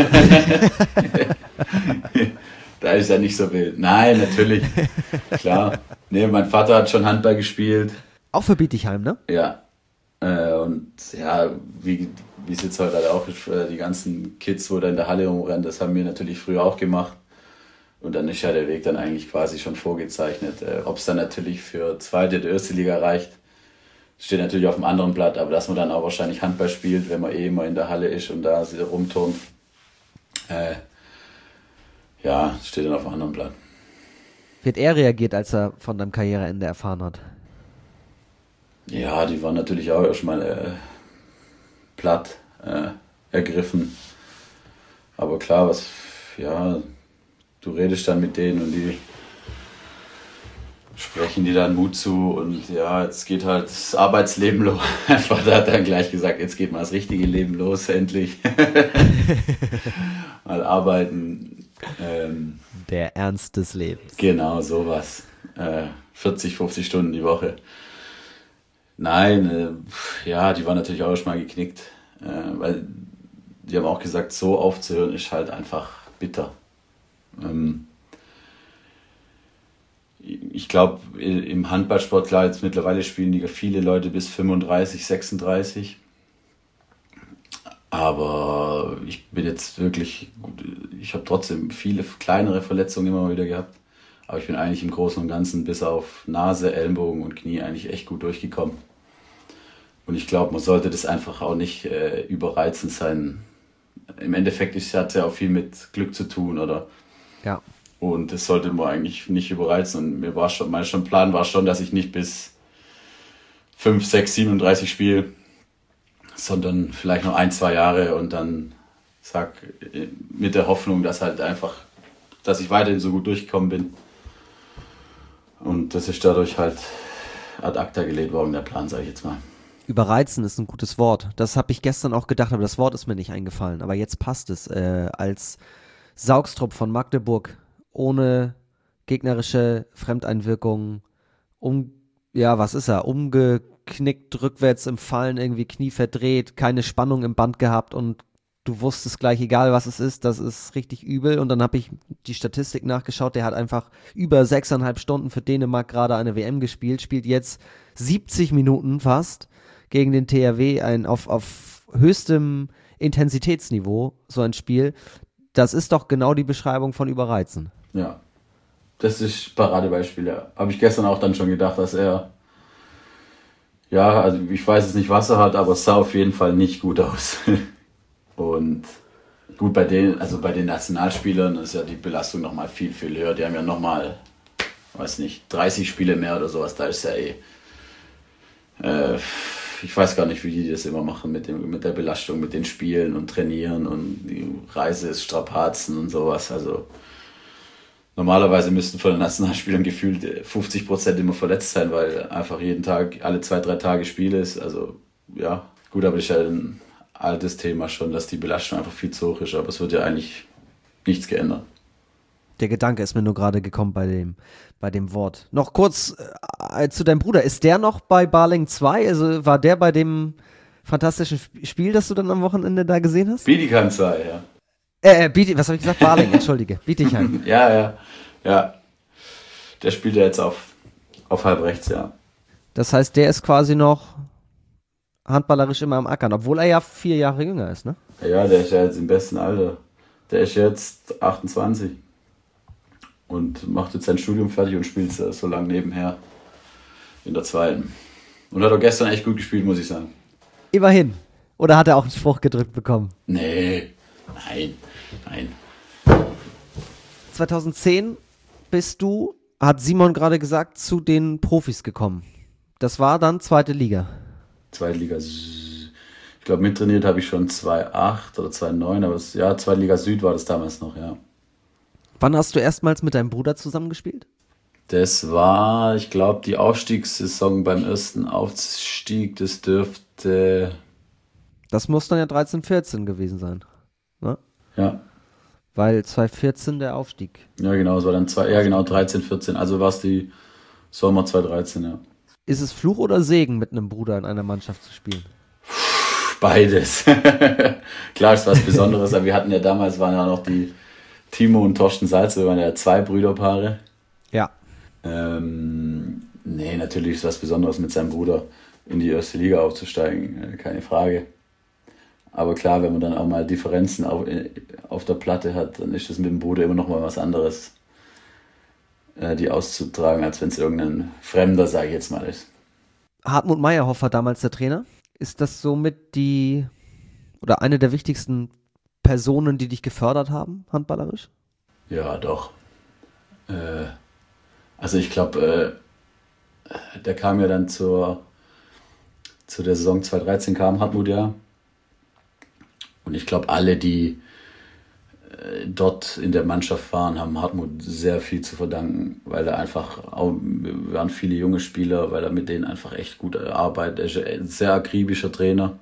S2: Da ist ja nicht so wild. Nein, natürlich, klar. Nee, mein Vater hat schon Handball gespielt.
S1: Auch für Bietigheim, ne?
S2: Ja. Und ja, wie es jetzt heute halt auch ist, die ganzen Kids, wo da in der Halle rumrennen, das haben wir natürlich früher auch gemacht. Und dann ist ja der Weg dann eigentlich quasi schon vorgezeichnet. Ob es dann natürlich für 2. oder 1. Liga reicht, steht natürlich auf einem anderen Blatt. Aber dass man dann auch wahrscheinlich Handball spielt, wenn man immer in der Halle ist und da rumturnt, ja, steht dann auf einem anderen Blatt.
S1: Wie hat er reagiert, als er von deinem Karriereende erfahren hat?
S2: Ja, die waren natürlich auch erstmal platt, ergriffen. Aber klar, du redest dann mit denen und die sprechen dir dann Mut zu und ja, jetzt geht halt das Arbeitsleben los. Mein Vater hat dann gleich gesagt, jetzt geht mal das richtige Leben los, endlich. Mal arbeiten.
S1: Der Ernst des Lebens.
S2: Genau, sowas. 40, 50 Stunden die Woche. Nein, ja, die waren natürlich auch schon mal geknickt. Weil die haben auch gesagt, so aufzuhören ist halt einfach bitter. Ich glaube, im Handballsport, klar, jetzt mittlerweile spielen die viele Leute bis 35, 36. Aber ich bin jetzt wirklich, ich habe trotzdem viele kleinere Verletzungen immer mal wieder gehabt. Aber ich bin eigentlich im Großen und Ganzen bis auf Nase, Ellenbogen und Knie eigentlich echt gut durchgekommen. Und ich glaube, man sollte das einfach auch nicht überreizend sein. Im Endeffekt hat es ja auch viel mit Glück zu tun, oder?
S1: Ja.
S2: Und das sollte man eigentlich nicht überreizen. Und mein Plan war schon, dass ich nicht bis 5, 6, 37 spiele, sondern vielleicht noch 1, 2 Jahre und dann mit der Hoffnung, dass ich weiterhin so gut durchgekommen bin. Und das ist dadurch halt ad acta gelegt worden, der Plan, sage ich jetzt mal.
S1: Überreizen ist ein gutes Wort. Das habe ich gestern auch gedacht, aber das Wort ist mir nicht eingefallen. Aber jetzt passt es. Als Saugstrupp von Magdeburg, ohne gegnerische Fremdeinwirkung, umgeknickt, rückwärts im Fallen, irgendwie Knie verdreht, keine Spannung im Band gehabt und du wusstest gleich, egal was es ist, das ist richtig übel. Und dann habe ich die Statistik nachgeschaut, der hat einfach über 6,5 Stunden für Dänemark gerade eine WM gespielt, spielt jetzt 70 Minuten fast gegen den THW auf höchstem Intensitätsniveau, so ein Spiel. Das ist doch genau die Beschreibung von Überreizen.
S2: Ja, das ist Paradebeispiel, ja. Habe ich gestern auch dann schon gedacht, dass er, ja, also ich weiß jetzt nicht, was er hat, aber es sah auf jeden Fall nicht gut aus. Und gut, bei den Nationalspielern ist ja die Belastung nochmal viel, viel höher. Die haben ja nochmal, 30 Spiele mehr oder sowas. Da ist ja ich weiß gar nicht, wie die das immer machen mit der Belastung, mit den Spielen und Trainieren und die Reisestrapazen und sowas. Also normalerweise müssten von den Nationalspielern gefühlt 50% immer verletzt sein, weil einfach jeden Tag, alle 2, 3 Tage Spiel ist. Also ja, gut, aber das ist ja ein altes Thema schon, dass die Belastung einfach viel zu hoch ist. Aber es wird ja eigentlich nichts geändert.
S1: Der Gedanke ist mir nur gerade gekommen bei dem Wort. Noch kurz zu deinem Bruder. Ist der noch bei Baling 2? Also war der bei dem fantastischen Spiel, das du dann am Wochenende da gesehen hast?
S2: Bietigheim 2, ja.
S1: Was habe ich gesagt? Baling, entschuldige. Bietigheim.
S2: Ja. Der spielt ja jetzt auf halb rechts, ja.
S1: Das heißt, der ist quasi noch handballerisch immer am Ackern, obwohl er ja 4 Jahre jünger ist, ne?
S2: Ja, der ist ja jetzt im besten Alter. Der ist jetzt 28 und macht jetzt sein Studium fertig und spielt so lange nebenher in der 2. Und hat auch gestern echt gut gespielt, muss ich sagen.
S1: Immerhin. Oder hat er auch einen Spruch gedrückt bekommen?
S2: Nee, nein.
S1: 2010 bist du, hat Simon gerade gesagt, zu den Profis gekommen. Das war dann 2. Liga.
S2: Zweite Liga, ich glaube mittrainiert habe ich schon 2008 oder 2009, aber 2. Liga Süd war das damals noch, ja.
S1: Wann hast du erstmals mit deinem Bruder zusammengespielt?
S2: Das war, ich glaube, die Aufstiegssaison beim ersten Aufstieg, das dürfte...
S1: Das muss dann ja 13, 14 gewesen sein, ne?
S2: Ja.
S1: Weil 2014 der Aufstieg.
S2: Ja, genau, es war dann 13, 14, also war es die Sommer 2013, ja.
S1: Ist es Fluch oder Segen, mit einem Bruder in einer Mannschaft zu spielen?
S2: Beides. Klar, ist was Besonderes, aber wir hatten ja damals, waren ja noch die Timo und Torsten Salz, wir waren ja 2 Brüderpaare.
S1: Ja.
S2: Nee, natürlich ist was Besonderes, mit seinem Bruder in die erste Liga aufzusteigen, keine Frage. Aber klar, wenn man dann auch mal Differenzen auf der Platte hat, dann ist das mit dem Bruder immer noch mal was anderes, die auszutragen, als wenn es irgendein Fremder, sage ich jetzt mal, ist.
S1: Hartmut Meyerhoff war damals der Trainer. Ist das somit eine der wichtigsten Personen, die dich gefördert haben, handballerisch?
S2: Ja, doch. Also ich glaube, der kam ja dann zu der Saison 2013 kam Hartmut ja. Und ich glaube, alle, die dort in der Mannschaft waren, haben Hartmut sehr viel zu verdanken, weil er einfach, wir waren viele junge Spieler, weil er mit denen einfach echt gut arbeitet. Er ist ein sehr akribischer Trainer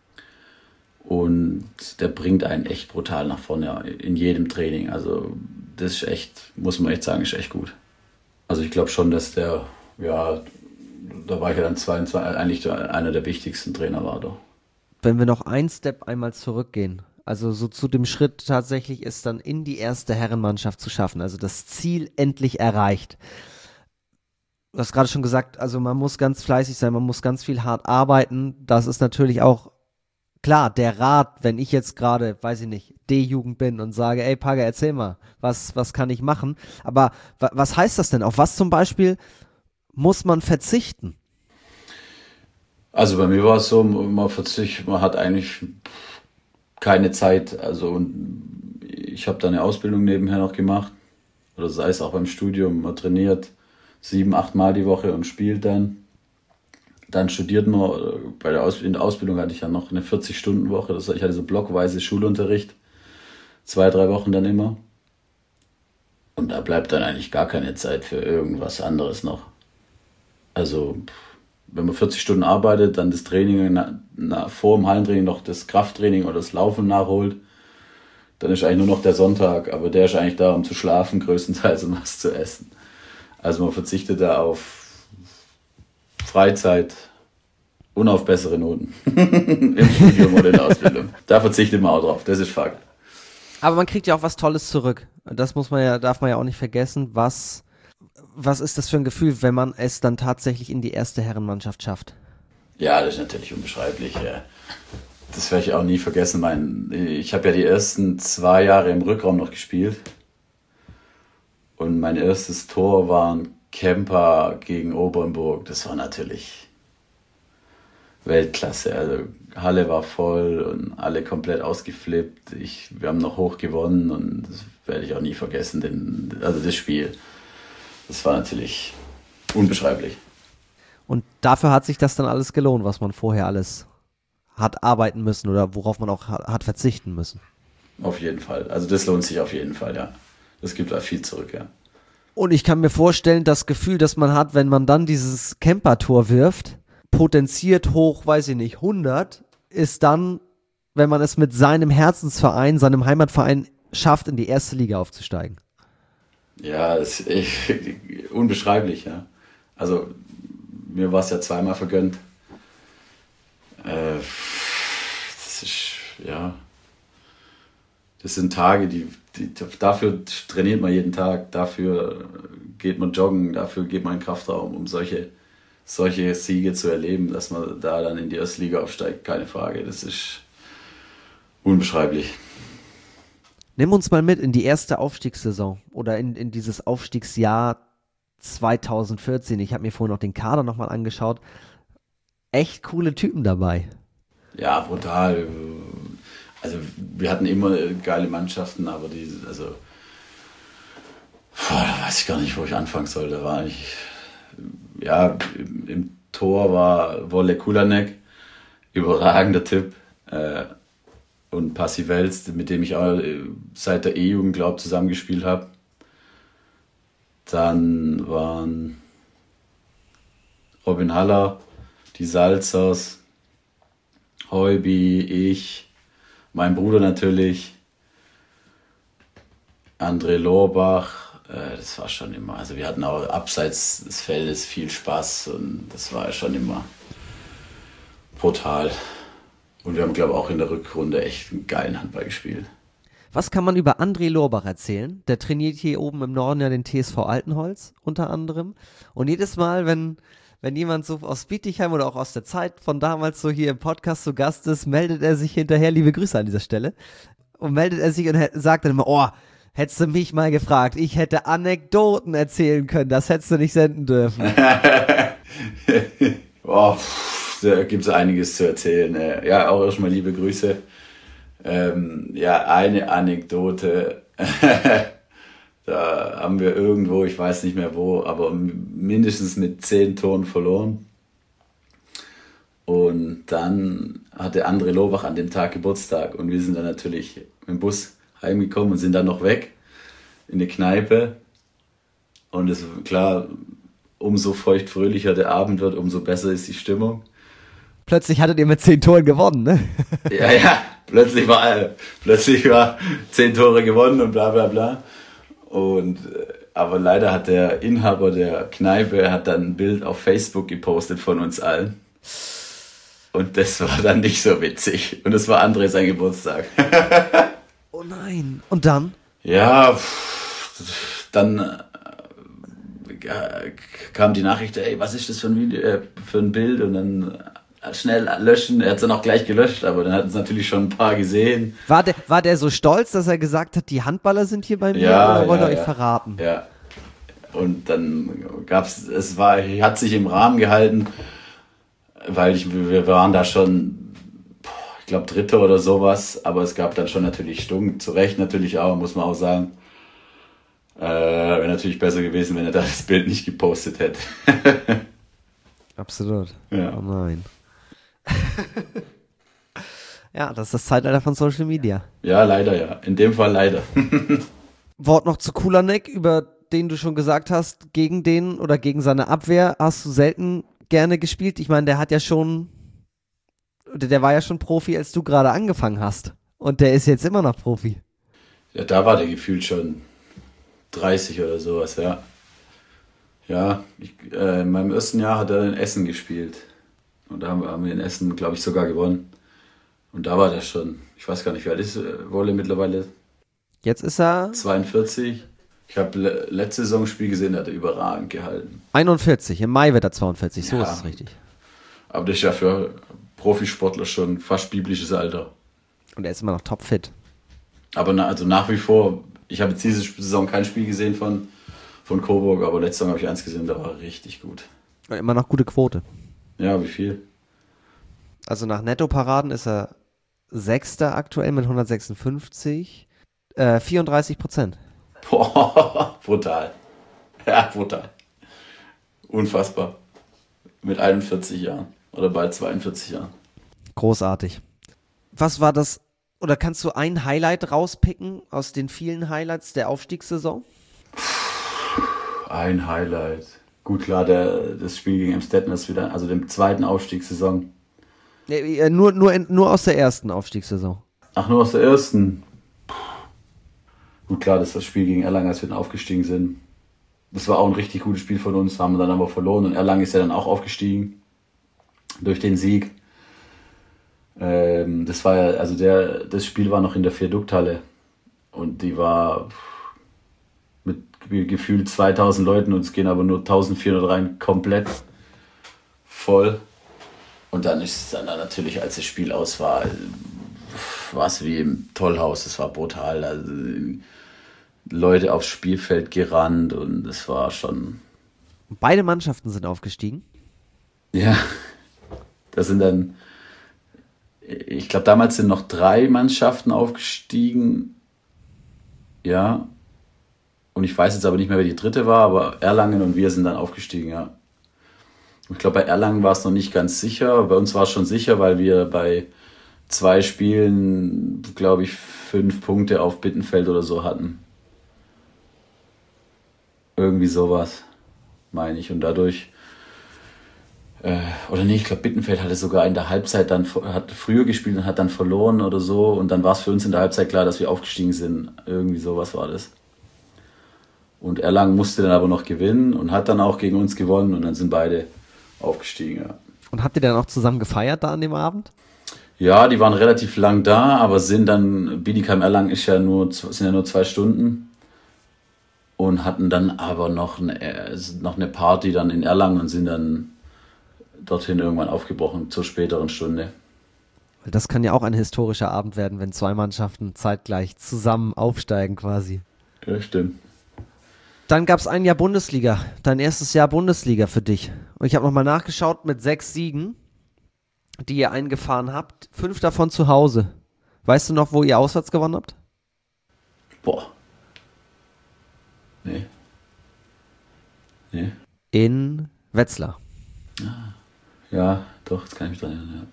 S2: und der bringt einen echt brutal nach vorne in jedem Training. Also das ist echt, muss man echt sagen, ist echt gut. Also ich glaube schon, dass da war ich ja dann 22, eigentlich einer der wichtigsten Trainer war doch.
S1: Wenn wir noch einen Step einmal zurückgehen, also so zu dem Schritt tatsächlich ist dann in die erste Herrenmannschaft zu schaffen, also das Ziel endlich erreicht. Du hast gerade schon gesagt, also man muss ganz fleißig sein, man muss ganz viel hart arbeiten. Das ist natürlich auch, klar, der Rat, wenn ich jetzt gerade, weiß ich nicht, D-Jugend bin und sage, ey Paga, erzähl mal, was kann ich machen? Aber was heißt das denn? Auf was zum Beispiel muss man verzichten?
S2: Also bei mir war es so, man hat eigentlich keine Zeit. Also und ich habe da eine Ausbildung nebenher noch gemacht. Oder sei es auch beim Studium, man trainiert 7-8 Mal die Woche und spielt dann. Dann studiert man, in der Ausbildung hatte ich ja noch eine 40-Stunden-Woche. Das heißt, ich hatte so blockweise Schulunterricht, 2-3 Wochen dann immer. Und da bleibt dann eigentlich gar keine Zeit für irgendwas anderes noch. Also wenn man 40 Stunden arbeitet, dann das Training, vor dem Hallentraining noch das Krafttraining oder das Laufen nachholt, dann ist eigentlich nur noch der Sonntag. Aber der ist eigentlich da, um zu schlafen, größtenteils, um was zu essen. Also man verzichtet da auf Freizeit und auf bessere Noten im Studium oder in der Ausbildung. Da verzichtet man auch drauf, das ist Fakt.
S1: Aber man kriegt ja auch was Tolles zurück. Das darf man ja auch nicht vergessen. Was ist das für ein Gefühl, wenn man es dann tatsächlich in die erste Herrenmannschaft schafft?
S2: Ja, das ist natürlich unbeschreiblich. Ja. Das werde ich auch nie vergessen. Ich habe ja die ersten 2 Jahre im Rückraum noch gespielt. Und mein erstes Tor war ein Camper gegen Obernburg. Das war natürlich Weltklasse. Also Halle war voll und alle komplett ausgeflippt. Wir haben noch hoch gewonnen und das werde ich auch nie vergessen. Das Spiel, das war natürlich unbeschreiblich.
S1: Und dafür hat sich das dann alles gelohnt, was man vorher alles hat arbeiten müssen oder worauf man auch hat verzichten müssen.
S2: Auf jeden Fall. Also das lohnt sich auf jeden Fall, ja. Das gibt da viel zurück, ja.
S1: Und ich kann mir vorstellen, das Gefühl, das man hat, wenn man dann dieses Camper-Tor wirft, potenziert hoch, weiß ich nicht, 100, ist dann, wenn man es mit seinem Herzensverein, seinem Heimatverein schafft, in die erste Liga aufzusteigen.
S2: Ja, das ist unbeschreiblich, ja. Also mir war es ja 2-mal vergönnt. Das ist, ja, das sind Tage, dafür trainiert man jeden Tag, dafür geht man joggen, dafür geht man in den Kraftraum, um solche Siege zu erleben, dass man da dann in die erste Liga aufsteigt, keine Frage. Das ist unbeschreiblich.
S1: Nimm uns mal mit in die erste Aufstiegssaison oder in dieses Aufstiegsjahr 2014. Ich habe mir vorhin noch den Kader nochmal angeschaut. Echt coole Typen dabei.
S2: Ja, brutal. Also wir hatten immer geile Mannschaften, aber da weiß ich gar nicht, wo ich anfangen soll. Da war eigentlich, ja, im Tor war Wolle Kulanek, überragender Typ. Und Passi Wels, mit dem ich auch seit der E-Jugend, glaube ich, zusammengespielt habe. Dann waren Robin Haller, die Salzers, Heubi, ich, mein Bruder natürlich, André Lorbach. Das war schon immer, also wir hatten auch abseits des Feldes viel Spaß und das war schon immer brutal. Und wir haben, glaube ich, auch in der Rückrunde echt einen geilen Handball gespielt.
S1: Was kann man über André Lorbach erzählen? Der trainiert hier oben im Norden ja den TSV Altenholz unter anderem. Und jedes Mal, wenn jemand so aus Bietigheim oder auch aus der Zeit von damals so hier im Podcast zu Gast ist, meldet er sich hinterher, liebe Grüße an dieser Stelle, und meldet er sich und sagt dann immer, oh, hättest du mich mal gefragt, ich hätte Anekdoten erzählen können, das hättest du nicht senden dürfen.
S2: Da gibt es einiges zu erzählen. Ja, auch erstmal liebe Grüße. Ja, eine Anekdote. Da haben wir irgendwo, ich weiß nicht mehr wo, aber mindestens mit 10 Toren verloren. Und dann hatte André Lorbach an dem Tag Geburtstag und wir sind dann natürlich mit dem Bus heimgekommen und sind dann noch weg in eine Kneipe. Und es ist klar, umso feuchtfröhlicher der Abend wird, umso besser ist die Stimmung.
S1: Plötzlich hattet ihr mit 10 Toren gewonnen, ne?
S2: Ja, plötzlich war 10 Tore gewonnen und bla bla bla. Aber leider hat der Inhaber der Kneipe hat dann ein Bild auf Facebook gepostet von uns allen. Und das war dann nicht so witzig. Und es war André sein Geburtstag.
S1: Oh nein. Und dann?
S2: Ja, dann kam die Nachricht, ey, was ist das für ein Video, für ein Bild? Und dann schnell löschen. Er hat es dann auch gleich gelöscht, aber dann hatten es natürlich schon ein paar gesehen.
S1: War der so stolz, dass er gesagt hat, die Handballer sind hier bei mir?
S2: Ja,
S1: oder wollte er
S2: ja.
S1: euch verraten?
S2: Ja. Und dann hat sich im Rahmen gehalten, weil wir waren da schon, ich glaube, Dritter oder sowas, aber es gab dann schon natürlich Stunk, zu Recht natürlich auch, muss man auch sagen. Wäre natürlich besser gewesen, wenn er das Bild nicht gepostet hätte.
S1: Absolut.
S2: Ja.
S1: Oh nein. Ja, das ist das Zeitalter von Social Media.
S2: Ja, leider, ja. In dem Fall leider.
S1: Wort noch zu Kulanek, über den du schon gesagt hast, gegen den oder gegen seine Abwehr hast du selten gerne gespielt. Ich meine, der war ja schon Profi, als du gerade angefangen hast. Und der ist jetzt immer noch Profi.
S2: Ja, da war der gefühlt schon 30 oder sowas, ja. Ja, in meinem ersten Jahr hat er in Essen gespielt. Und da haben wir in Essen, glaube ich, sogar gewonnen. Und da war der schon, ich weiß gar nicht, wie alt ist Wolle mittlerweile?
S1: Jetzt ist er
S2: 42. Ich habe letzte Saison ein Spiel gesehen, da hat er überragend gehalten.
S1: 41, im Mai wird er 42, so
S2: Ja.
S1: ist es richtig.
S2: Aber das ist ja für Profisportler schon fast biblisches Alter.
S1: Und er ist immer noch topfit.
S2: Aber also nach wie vor, ich habe jetzt diese Saison kein Spiel gesehen von Coburg, aber letzte Saison habe ich eins gesehen, da war richtig gut.
S1: Und immer noch gute Quote.
S2: Ja, wie viel?
S1: Also nach Nettoparaden ist er Sechster aktuell mit 156. 34%.
S2: Boah, brutal. Ja, brutal. Unfassbar. Mit 41 Jahren oder bald 42 Jahren.
S1: Großartig. Was war das, oder kannst du ein Highlight rauspicken aus den vielen Highlights der Aufstiegssaison?
S2: Ein Highlight. Gut, klar, das Spiel gegen Emstetten ist wieder, also dem zweiten Aufstiegssaison.
S1: Nur aus der ersten Aufstiegssaison.
S2: Ach, nur aus der ersten. Gut, klar, das ist das Spiel gegen Erlangen, als wir dann aufgestiegen sind. Das war auch ein richtig gutes Spiel von uns, haben wir dann aber verloren. Und Erlangen ist ja dann auch aufgestiegen durch den Sieg. Das war ja, also das Spiel war noch in der Viadukthalle. Und die war mit gefühlt 2000 Leuten und es gehen aber nur 1400 rein, komplett voll. Und dann ist es dann natürlich, als das Spiel aus war es wie im Tollhaus, es war brutal. Also, Leute aufs Spielfeld gerannt und es war schon...
S1: Beide Mannschaften sind aufgestiegen.
S2: Ja, das sind dann... Ich glaube, damals sind noch 3 Mannschaften aufgestiegen. Ja. Und ich weiß jetzt aber nicht mehr, wer die dritte war, aber Erlangen und wir sind dann aufgestiegen, ja. Ich glaube, bei Erlangen war es noch nicht ganz sicher. Bei uns war es schon sicher, weil wir bei 2 Spielen, glaube ich, 5 Punkte auf Bittenfeld oder so hatten. Irgendwie sowas, meine ich. Und dadurch, oder nee, ich glaube, Bittenfeld hatte sogar in der Halbzeit hat früher gespielt und hat dann verloren oder so. Und dann war es für uns in der Halbzeit klar, dass wir aufgestiegen sind. Irgendwie sowas war das. Und Erlangen musste dann aber noch gewinnen und hat dann auch gegen uns gewonnen. Und dann sind beide aufgestiegen, ja.
S1: Und habt ihr dann auch zusammen gefeiert da an dem Abend?
S2: Ja, die waren relativ lang da, aber Bietigheim-Erlangen sind ja nur 2 Stunden. Und hatten dann aber noch eine Party dann in Erlangen und sind dann dorthin irgendwann aufgebrochen zur späteren Stunde.
S1: Das kann ja auch ein historischer Abend werden, wenn 2 Mannschaften zeitgleich zusammen aufsteigen quasi.
S2: Ja, stimmt.
S1: Dann gab es ein Jahr Bundesliga, dein erstes Jahr Bundesliga für dich. Und ich habe nochmal nachgeschaut mit 6 Siegen, die ihr eingefahren habt. 5 davon zu Hause. Weißt du noch, wo ihr auswärts gewonnen habt?
S2: Boah. Nee.
S1: In Wetzlar.
S2: Ja, doch, jetzt kann ich mich dran erinnern.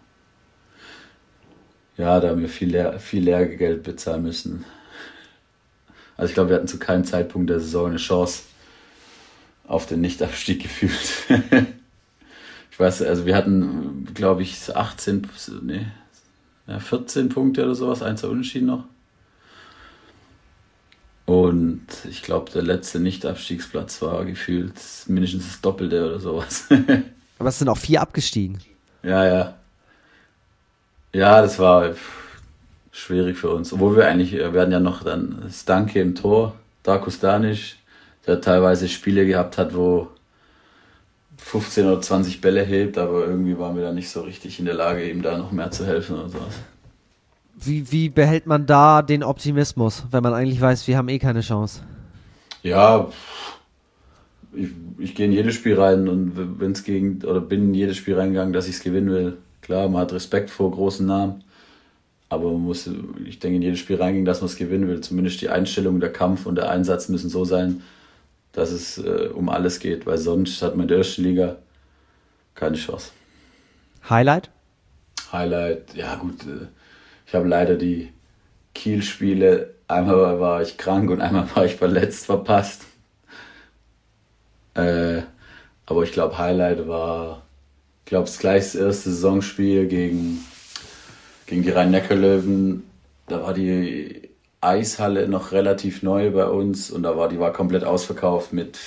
S2: Ja, da haben wir viel Lehrgeld bezahlen müssen. Also ich glaube, wir hatten zu keinem Zeitpunkt der Saison eine Chance auf den Nichtabstieg gefühlt. Ich weiß, also wir hatten, glaube ich, 14 Punkte oder sowas, 1 Unentschieden noch. Und ich glaube, der letzte Nicht-Abstiegsplatz war gefühlt mindestens das Doppelte oder sowas.
S1: Aber es sind auch 4 abgestiegen.
S2: Ja, ja. Ja, das war schwierig für uns. Obwohl wir hatten ja noch dann Stanke im Tor, Darko Stanic, der teilweise Spiele gehabt hat, wo 15 oder 20 Bälle hebt, aber irgendwie waren wir da nicht so richtig in der Lage, ihm da noch mehr zu helfen oder sowas.
S1: Wie behält man da den Optimismus, wenn man eigentlich weiß, wir haben eh keine Chance?
S2: Ja, ich gehe in jedes Spiel rein und bin in jedes Spiel reingegangen, dass ich es gewinnen will. Klar, man hat Respekt vor großen Namen, aber ich denke, in jedes Spiel reingehen, dass man es gewinnen will. Zumindest die Einstellung, der Kampf und der Einsatz müssen so sein, dass es um alles geht, weil sonst hat man in der ersten Liga keine Chance.
S1: Highlight,
S2: ja gut, ich habe leider die Kiel-Spiele, einmal war ich krank und einmal war ich verletzt, verpasst. Aber ich glaube, Highlight war, das erste Saisonspiel gegen die Rhein-Neckar-Löwen. Da war die Eishalle noch relativ neu bei uns und die war komplett ausverkauft mit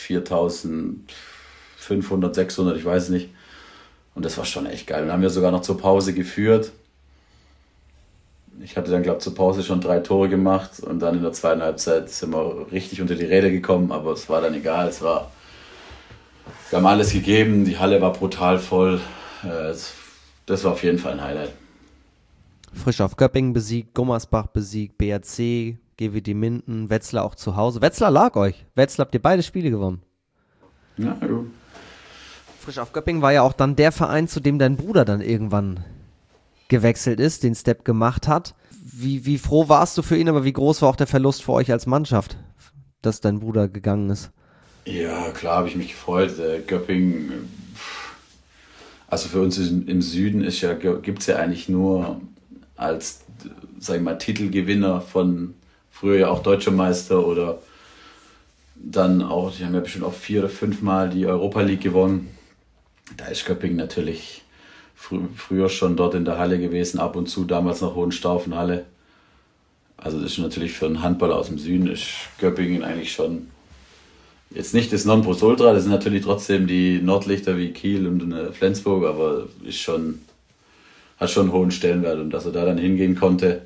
S2: 4.500, 600, ich weiß nicht. Und das war schon echt geil. Und haben wir sogar noch zur Pause geführt. Ich hatte dann, zur Pause schon 3 Tore gemacht und dann in der zweiten Halbzeit sind wir richtig unter die Räder gekommen, aber es war dann egal. Wir haben alles gegeben, die Halle war brutal voll. Das war auf jeden Fall ein Highlight.
S1: Frisch auf Göppingen besiegt, Gummersbach besiegt, BRC, GWD Minden, Wetzlar auch zu Hause. Wetzlar lag euch. Wetzlar habt ihr beide Spiele gewonnen.
S2: Ja, gut.
S1: Frisch auf Göppingen war ja auch dann der Verein, zu dem dein Bruder dann irgendwann gewechselt ist, den Step gemacht hat. Wie froh warst du für ihn, aber wie groß war auch der Verlust für euch als Mannschaft, dass dein Bruder gegangen ist?
S2: Ja, klar habe ich mich gefreut. Göppingen, also für uns im Süden gibt es ja eigentlich nur als, sag ich mal, Titelgewinner von früher ja auch Deutscher Meister oder dann auch, die haben ja bestimmt auch 4 oder 5 Mal die Europa League gewonnen. Da ist Göppingen natürlich früher schon dort in der Halle gewesen, ab und zu damals noch Hohenstaufen-Halle. Also das ist natürlich für einen Handballer aus dem Süden ist Göppingen eigentlich schon jetzt nicht das Nonplusultra, das sind natürlich trotzdem die Nordlichter wie Kiel und Flensburg, aber hat schon einen hohen Stellenwert und dass er da dann hingehen konnte,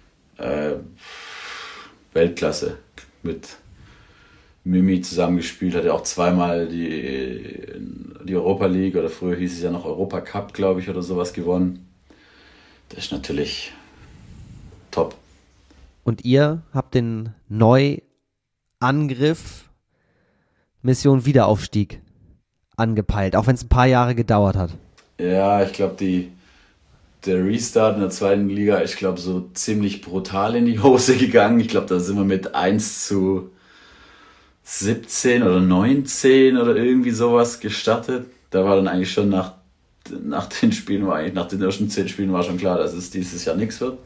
S2: Weltklasse. Mit Mimi zusammengespielt, hat er auch zweimal die Europa League oder früher hieß es ja noch Europa Cup, glaube ich, oder sowas gewonnen. Das ist natürlich top.
S1: Und ihr habt den Neuangriff Mission Wiederaufstieg angepeilt, auch wenn es ein paar Jahre gedauert hat.
S2: Ja, ich glaube, der Restart in der zweiten Liga ist, so ziemlich brutal in die Hose gegangen. Ich glaube, da sind wir mit 1:17 oder 19 oder irgendwie sowas gestartet. Da war dann eigentlich schon nach den ersten 10 Spielen war schon klar, dass es dieses Jahr nichts wird.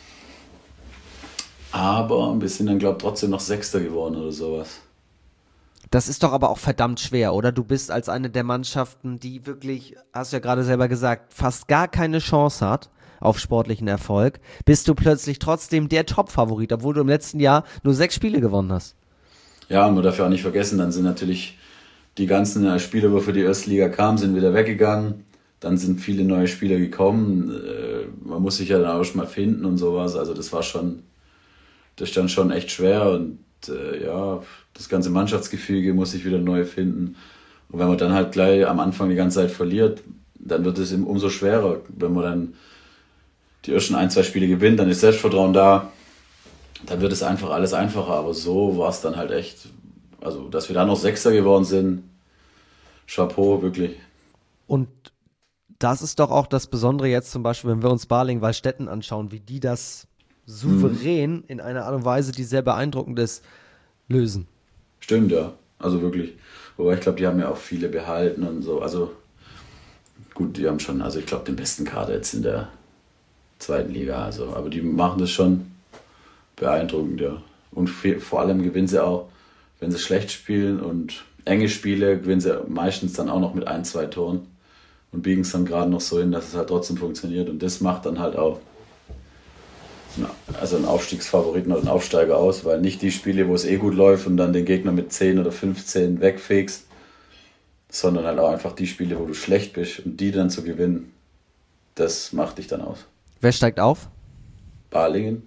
S2: Aber wir sind dann, trotzdem noch Sechster geworden oder sowas.
S1: Das ist doch aber auch verdammt schwer, oder? Du bist als eine der Mannschaften, die wirklich, hast du ja gerade selber gesagt, fast gar keine Chance hat auf sportlichen Erfolg, bist du plötzlich trotzdem der Top-Favorit, obwohl du im letzten Jahr nur 6 Spiele gewonnen hast.
S2: Ja, und man darf ja auch nicht vergessen, dann sind natürlich die ganzen Spieler, die für die erste Liga kamen, sind wieder weggegangen. Dann sind viele neue Spieler gekommen. Man muss sich ja dann auch schon mal finden und sowas. Also das stand schon echt schwer und das ganze Mannschaftsgefüge muss sich wieder neu finden. Und wenn man dann halt gleich am Anfang die ganze Zeit verliert, dann wird es umso schwerer. Wenn man dann die ersten 1, 2 Spiele gewinnt, dann ist Selbstvertrauen da, dann wird es einfach alles einfacher. Aber so war es dann halt echt, also dass wir da noch Sechster geworden sind, Chapeau, wirklich.
S1: Und das ist doch auch das Besondere jetzt zum Beispiel, wenn wir uns Balingen-Wallstätten anschauen, wie die das souverän in einer Art und Weise, die sehr beeindruckend ist, lösen.
S2: Stimmt, ja. Also wirklich. Wobei ich glaube, die haben ja auch viele behalten und so. Also gut, die haben schon, also ich glaube, den besten Kader jetzt in der zweiten Liga. Also, aber die machen das schon beeindruckend, ja. Und vor allem gewinnen sie auch, wenn sie schlecht spielen und enge Spiele, gewinnen sie meistens dann auch noch mit 1, 2 Toren und biegen es dann gerade noch so hin, dass es halt trotzdem funktioniert. Und das macht dann halt auch also einen Aufstiegsfavoriten oder einen Aufsteiger aus, weil nicht die Spiele, wo es gut läuft und dann den Gegner mit 10 oder 15 wegfegst, sondern halt auch einfach die Spiele, wo du schlecht bist und die dann zu gewinnen, das macht dich dann aus.
S1: Wer steigt auf?
S2: Balingen.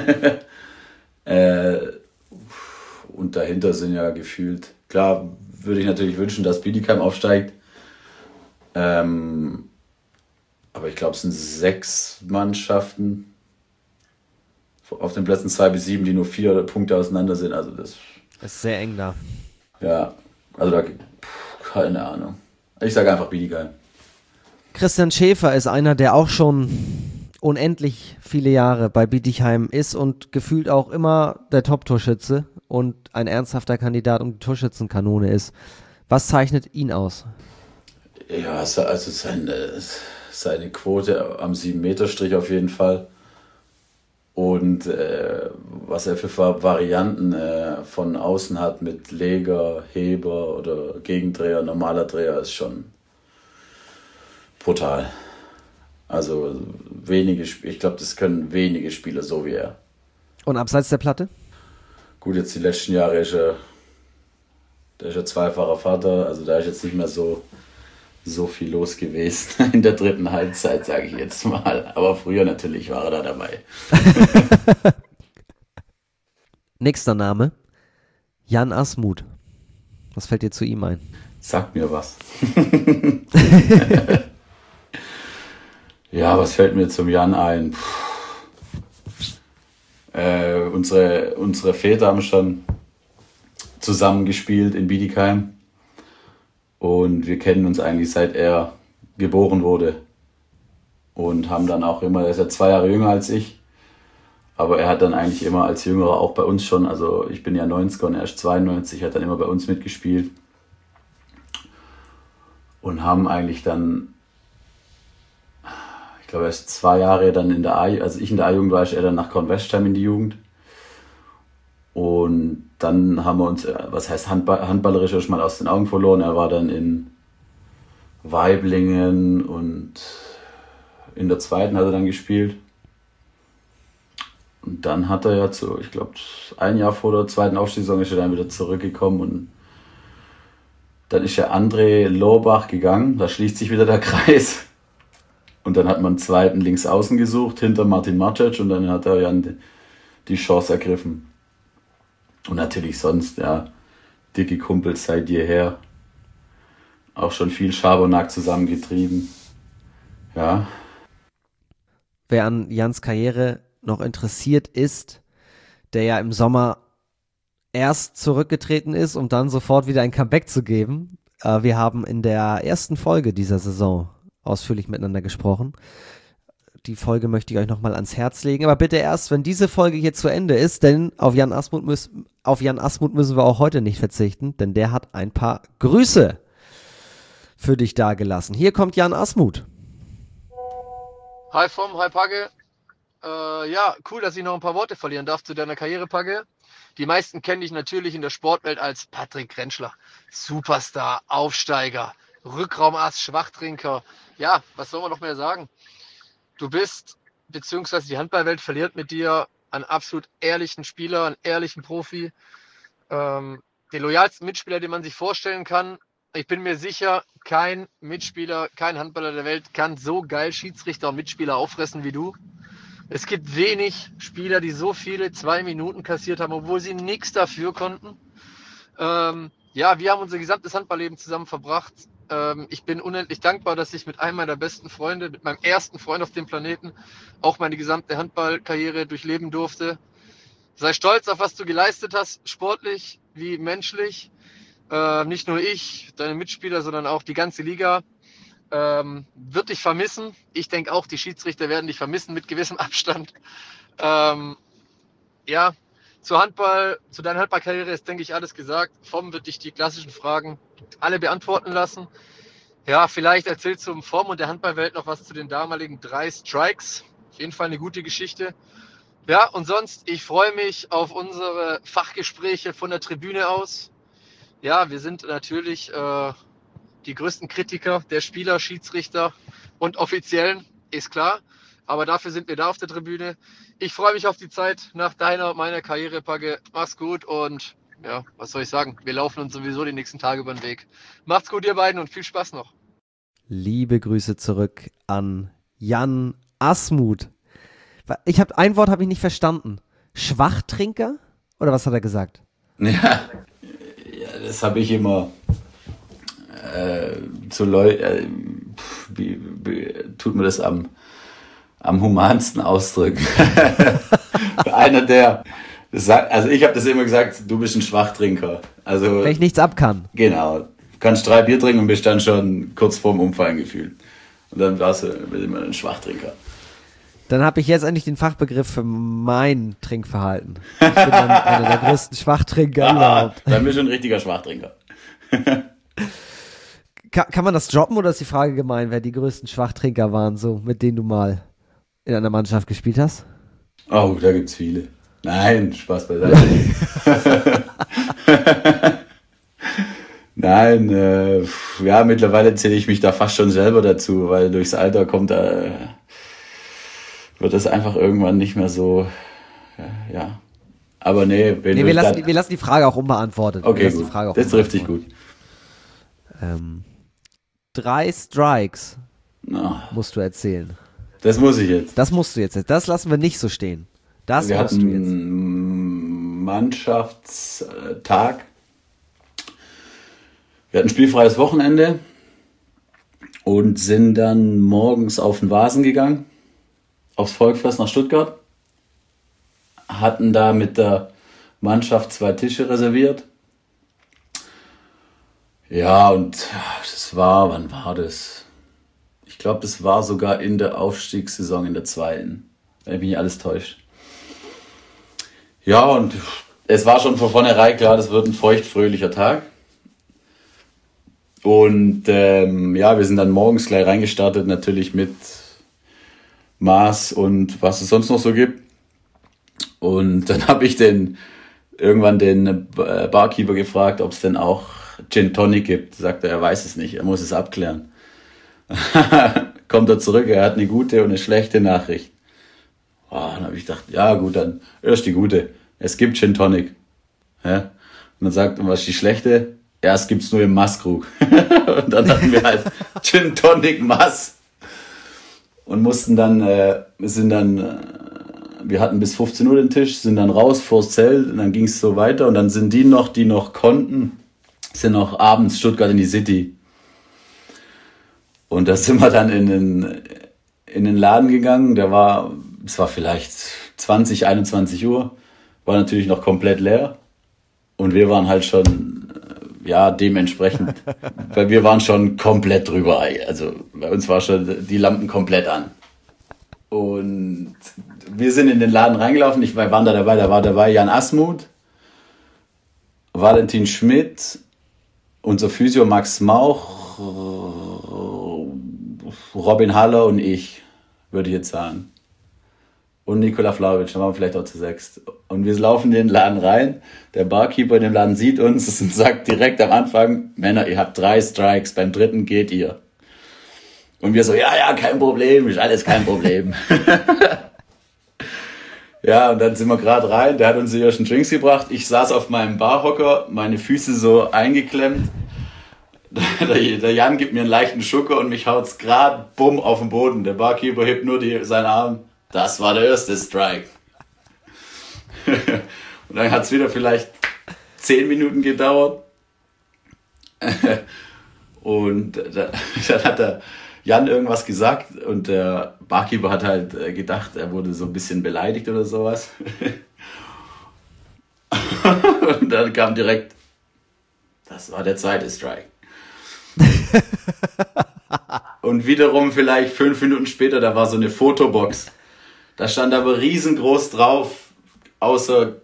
S2: Und dahinter sind ja gefühlt, klar würde ich natürlich wünschen, dass Bietigheim aufsteigt, aber ich glaube, es sind 6 Mannschaften auf den Plätzen 2 bis 7, die nur 4 Punkte auseinander sind. Also das
S1: ist sehr eng da.
S2: Ja, also da, keine Ahnung. Ich sage einfach Bietigheim.
S1: Christian Schäfer ist einer, der auch schon unendlich viele Jahre bei Bietigheim ist und gefühlt auch immer der Top-Torschütze und ein ernsthafter Kandidat um die Torschützenkanone ist. Was zeichnet ihn aus?
S2: Ja, also seine Quote am 7-Meter-Strich auf jeden Fall. Und was er für Varianten von außen hat mit Leger, Heber oder Gegendreher, normaler Dreher, ist schon brutal. Also ich glaube, das können wenige Spieler so wie er.
S1: Und abseits der Platte?
S2: Gut, jetzt die letzten Jahre der ist ja zweifacher Vater, also da ist jetzt nicht mehr so viel los gewesen in der dritten Halbzeit, sage ich jetzt mal. Aber früher natürlich war er da dabei.
S1: Nächster Name, Jan Asmuth. Was fällt dir zu ihm ein?
S2: Sag mir was. Ja, was fällt mir zum Jan ein? Unsere Väter haben schon zusammengespielt in Bietigheim. Und wir kennen uns eigentlich seit er geboren wurde. Und haben dann auch immer, er ist ja 2 Jahre jünger als ich, aber er hat dann eigentlich immer als Jüngerer auch bei uns schon, also ich bin ja 90er und er ist 92, hat dann immer bei uns mitgespielt. Und haben eigentlich dann, ich glaube, er ist 2 Jahre dann in der also ich in der A-Jugend war, ist er dann nach Kornwestheim in die Jugend. Und dann haben wir uns, was heißt handballerisch, erst mal aus den Augen verloren. Er war dann in Waiblingen und in der zweiten hat er dann gespielt. Und dann hat er ja ich glaube, 1 Jahr vor der zweiten Aufstiegssaison ist er dann wieder zurückgekommen. Und dann ist der André Lohbach gegangen, da schließt sich wieder der Kreis. Und dann hat man einen zweiten Linksaußen gesucht, hinter Martin Marcic, und dann hat er ja die Chance ergriffen. Und natürlich sonst, ja, dicke Kumpels seit jeher. Auch schon viel Schabernack zusammengetrieben. Ja.
S1: Wer an Jans Karriere noch interessiert ist, der ja im Sommer erst zurückgetreten ist, um dann sofort wieder ein Comeback zu geben. Wir haben in der ersten Folge dieser Saison ausführlich miteinander gesprochen. Die Folge möchte ich euch nochmal ans Herz legen, aber bitte erst, wenn diese Folge hier zu Ende ist, denn auf Jan Asmuth müssen wir auch heute nicht verzichten, denn der hat ein paar Grüße für dich dagelassen. Hier kommt Jan Asmuth.
S4: Hi Vom, hi Pagge. Ja, cool, dass ich noch ein paar Worte verlieren darf zu deiner Karriere, Pagge. Die meisten kennen dich natürlich in der Sportwelt als Patrick Rentschler. Superstar, Aufsteiger, Rückraumass, Schwachtrinker. Ja, was soll man noch mehr sagen? Du bist, beziehungsweise die Handballwelt verliert mit dir einen absolut ehrlichen Spieler, einen ehrlichen Profi. Den loyalsten Mitspieler, den man sich vorstellen kann. Ich bin mir sicher, kein Mitspieler, kein Handballer der Welt kann so geil Schiedsrichter und Mitspieler auffressen wie du. Es gibt wenig Spieler, die so viele 2 Minuten kassiert haben, obwohl sie nichts dafür konnten. Ja, wir haben unser gesamtes Handballleben zusammen verbracht. Ich bin unendlich dankbar, dass ich mit einem meiner besten Freunde, mit meinem ersten Freund auf dem Planeten, auch meine gesamte Handballkarriere durchleben durfte. Sei stolz auf, was du geleistet hast, sportlich wie menschlich. Nicht nur ich, deine Mitspieler, sondern auch die ganze Liga wird dich vermissen. Ich denke auch, die Schiedsrichter werden dich vermissen mit gewissem Abstand. Ja, zu deiner Handballkarriere ist, denke ich, alles gesagt. Vom wird dich die klassischen Fragen alle beantworten lassen. Ja, vielleicht erzählst du Vom und der Handballwelt noch was zu den damaligen 3 Strikes. Auf jeden Fall eine gute Geschichte. Ja, und sonst, ich freue mich auf unsere Fachgespräche von der Tribüne aus. Ja, wir sind natürlich die größten Kritiker der Spieler, Schiedsrichter und Offiziellen, ist klar. Aber dafür sind wir da auf der Tribüne. Ich freue mich auf die Zeit nach deiner und meiner Karriere, Pagge. Mach's gut und ja, was soll ich sagen? Wir laufen uns sowieso die nächsten Tage über den Weg. Macht's gut, ihr beiden, und viel Spaß noch.
S1: Liebe Grüße zurück an Jan Asmuth. Ein Wort habe ich nicht verstanden. Schwachtrinker? Oder was hat er gesagt?
S2: Ja, das habe ich immer zu Leuten, wie tut mir das am humansten ausdrücken. Einer der, also ich habe das immer gesagt, du bist ein Schwachtrinker. Also,
S1: wenn ich nichts ab kann.
S2: Genau. Du kannst 3 Bier trinken und bist dann schon kurz vorm Umfallen gefühlt. Und dann warst du immer ein Schwachtrinker.
S1: Dann habe ich jetzt endlich den Fachbegriff für mein Trinkverhalten. Ich bin dann einer der größten Schwachtrinker überhaupt.
S2: Dann bist du ein richtiger Schwachtrinker.
S1: Kann man das droppen oder ist die Frage gemein, wer die größten Schwachtrinker waren, so mit denen du mal in einer Mannschaft gespielt hast?
S2: Oh, da gibt's viele. Nein, Spaß beiseite. Nein, ja, mittlerweile zähle ich mich da fast schon selber dazu, weil durchs Alter wird das einfach irgendwann nicht mehr so, ja. Aber nee,
S1: wir lassen die Frage auch unbeantwortet.
S2: Okay, gut. Das trifft dich gut.
S1: 3 Strikes musst du erzählen.
S2: Das muss ich jetzt.
S1: Das musst du jetzt. Das lassen wir nicht so stehen. Das
S2: wir
S1: musst
S2: hatten
S1: du jetzt.
S2: Mannschaftstag. Wir hatten spielfreies Wochenende und sind dann morgens auf den Vasen gegangen, aufs Volksfest nach Stuttgart. Hatten da mit der Mannschaft 2 Tische reserviert. Ja, und wann war das? Ich glaube, das war sogar in der Aufstiegssaison in der 2., wenn mich nicht alles täuscht. Ja, und es war schon von vornherein klar, das wird ein feuchtfröhlicher Tag. Und wir sind dann morgens gleich reingestartet, natürlich mit Maß und was es sonst noch so gibt. Und dann habe ich irgendwann den Barkeeper gefragt, ob es denn auch Gin Tonic gibt. Sagt er weiß es nicht, er muss es abklären. Kommt er zurück, er hat eine gute und eine schlechte Nachricht. Dann habe ich gedacht, ja gut, dann erst die gute. Es gibt Gin Tonic. Ja? Und dann sagt er, was ist die schlechte? Ja, es gibt's nur im Maßkrug. Und dann hatten wir halt Gin Tonic Maß. Und wir hatten bis 15 Uhr den Tisch, sind dann raus vors Zelt und dann ging es so weiter. Und dann sind die noch konnten, sind noch abends Stuttgart in die City. Und da sind wir dann in den Laden gegangen. Es war vielleicht 20, 21 Uhr. War natürlich noch komplett leer. Und wir waren halt schon, dementsprechend, weil wir waren schon komplett drüber. Also bei uns war schon die Lampen komplett an. Und wir sind in den Laden reingelaufen. Wir waren da war dabei Jan Asmuth, Valentin Schmidt, unser Physio Max Mauch, Robin Haller und ich, würde ich jetzt sagen. Und Nikola Vlahovic, da waren wir vielleicht auch zu 6. Und wir laufen in den Laden rein. Der Barkeeper in dem Laden sieht uns und sagt direkt am Anfang, Männer, ihr habt 3 Strikes, beim 3. geht ihr. Und wir so, ja, kein Problem, ist alles kein Problem. Ja, und dann sind wir gerade rein, der hat uns die ersten Drinks gebracht. Ich saß auf meinem Barhocker, meine Füße so eingeklemmt. Der Jan gibt mir einen leichten Schucker und mich haut's gerade bumm auf den Boden. Der Barkeeper hebt nur seinen Arm. Das war der erste Strike. Und dann hat's wieder vielleicht 10 Minuten gedauert. Und dann hat der Jan irgendwas gesagt und der Barkeeper hat halt gedacht, er wurde so ein bisschen beleidigt oder sowas. Und dann kam direkt, das war der 2. Strike. Und wiederum vielleicht 5 Minuten später, da war so eine Fotobox. Da stand aber riesengroß drauf, außer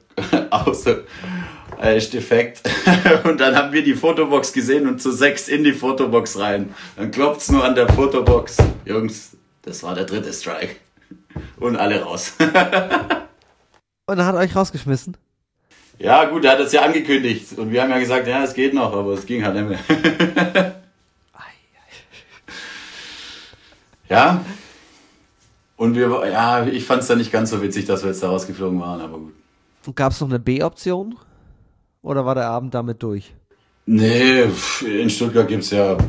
S2: ist defekt. Und dann haben wir die Fotobox gesehen und zu 6 in die Fotobox rein. Dann klopft's nur an der Fotobox. Jungs, das war der 3. Strike. Und alle raus.
S1: Und er hat euch rausgeschmissen?
S2: Ja gut, er hat es ja angekündigt. Und wir haben ja gesagt, ja, es geht noch, aber es ging halt nicht mehr. Ja. Und ich fand es dann nicht ganz so witzig, dass wir jetzt da rausgeflogen waren, aber gut.
S1: Und gab es noch eine B-Option? Oder war der Abend damit durch?
S2: Nee, in Stuttgart gibt es ja,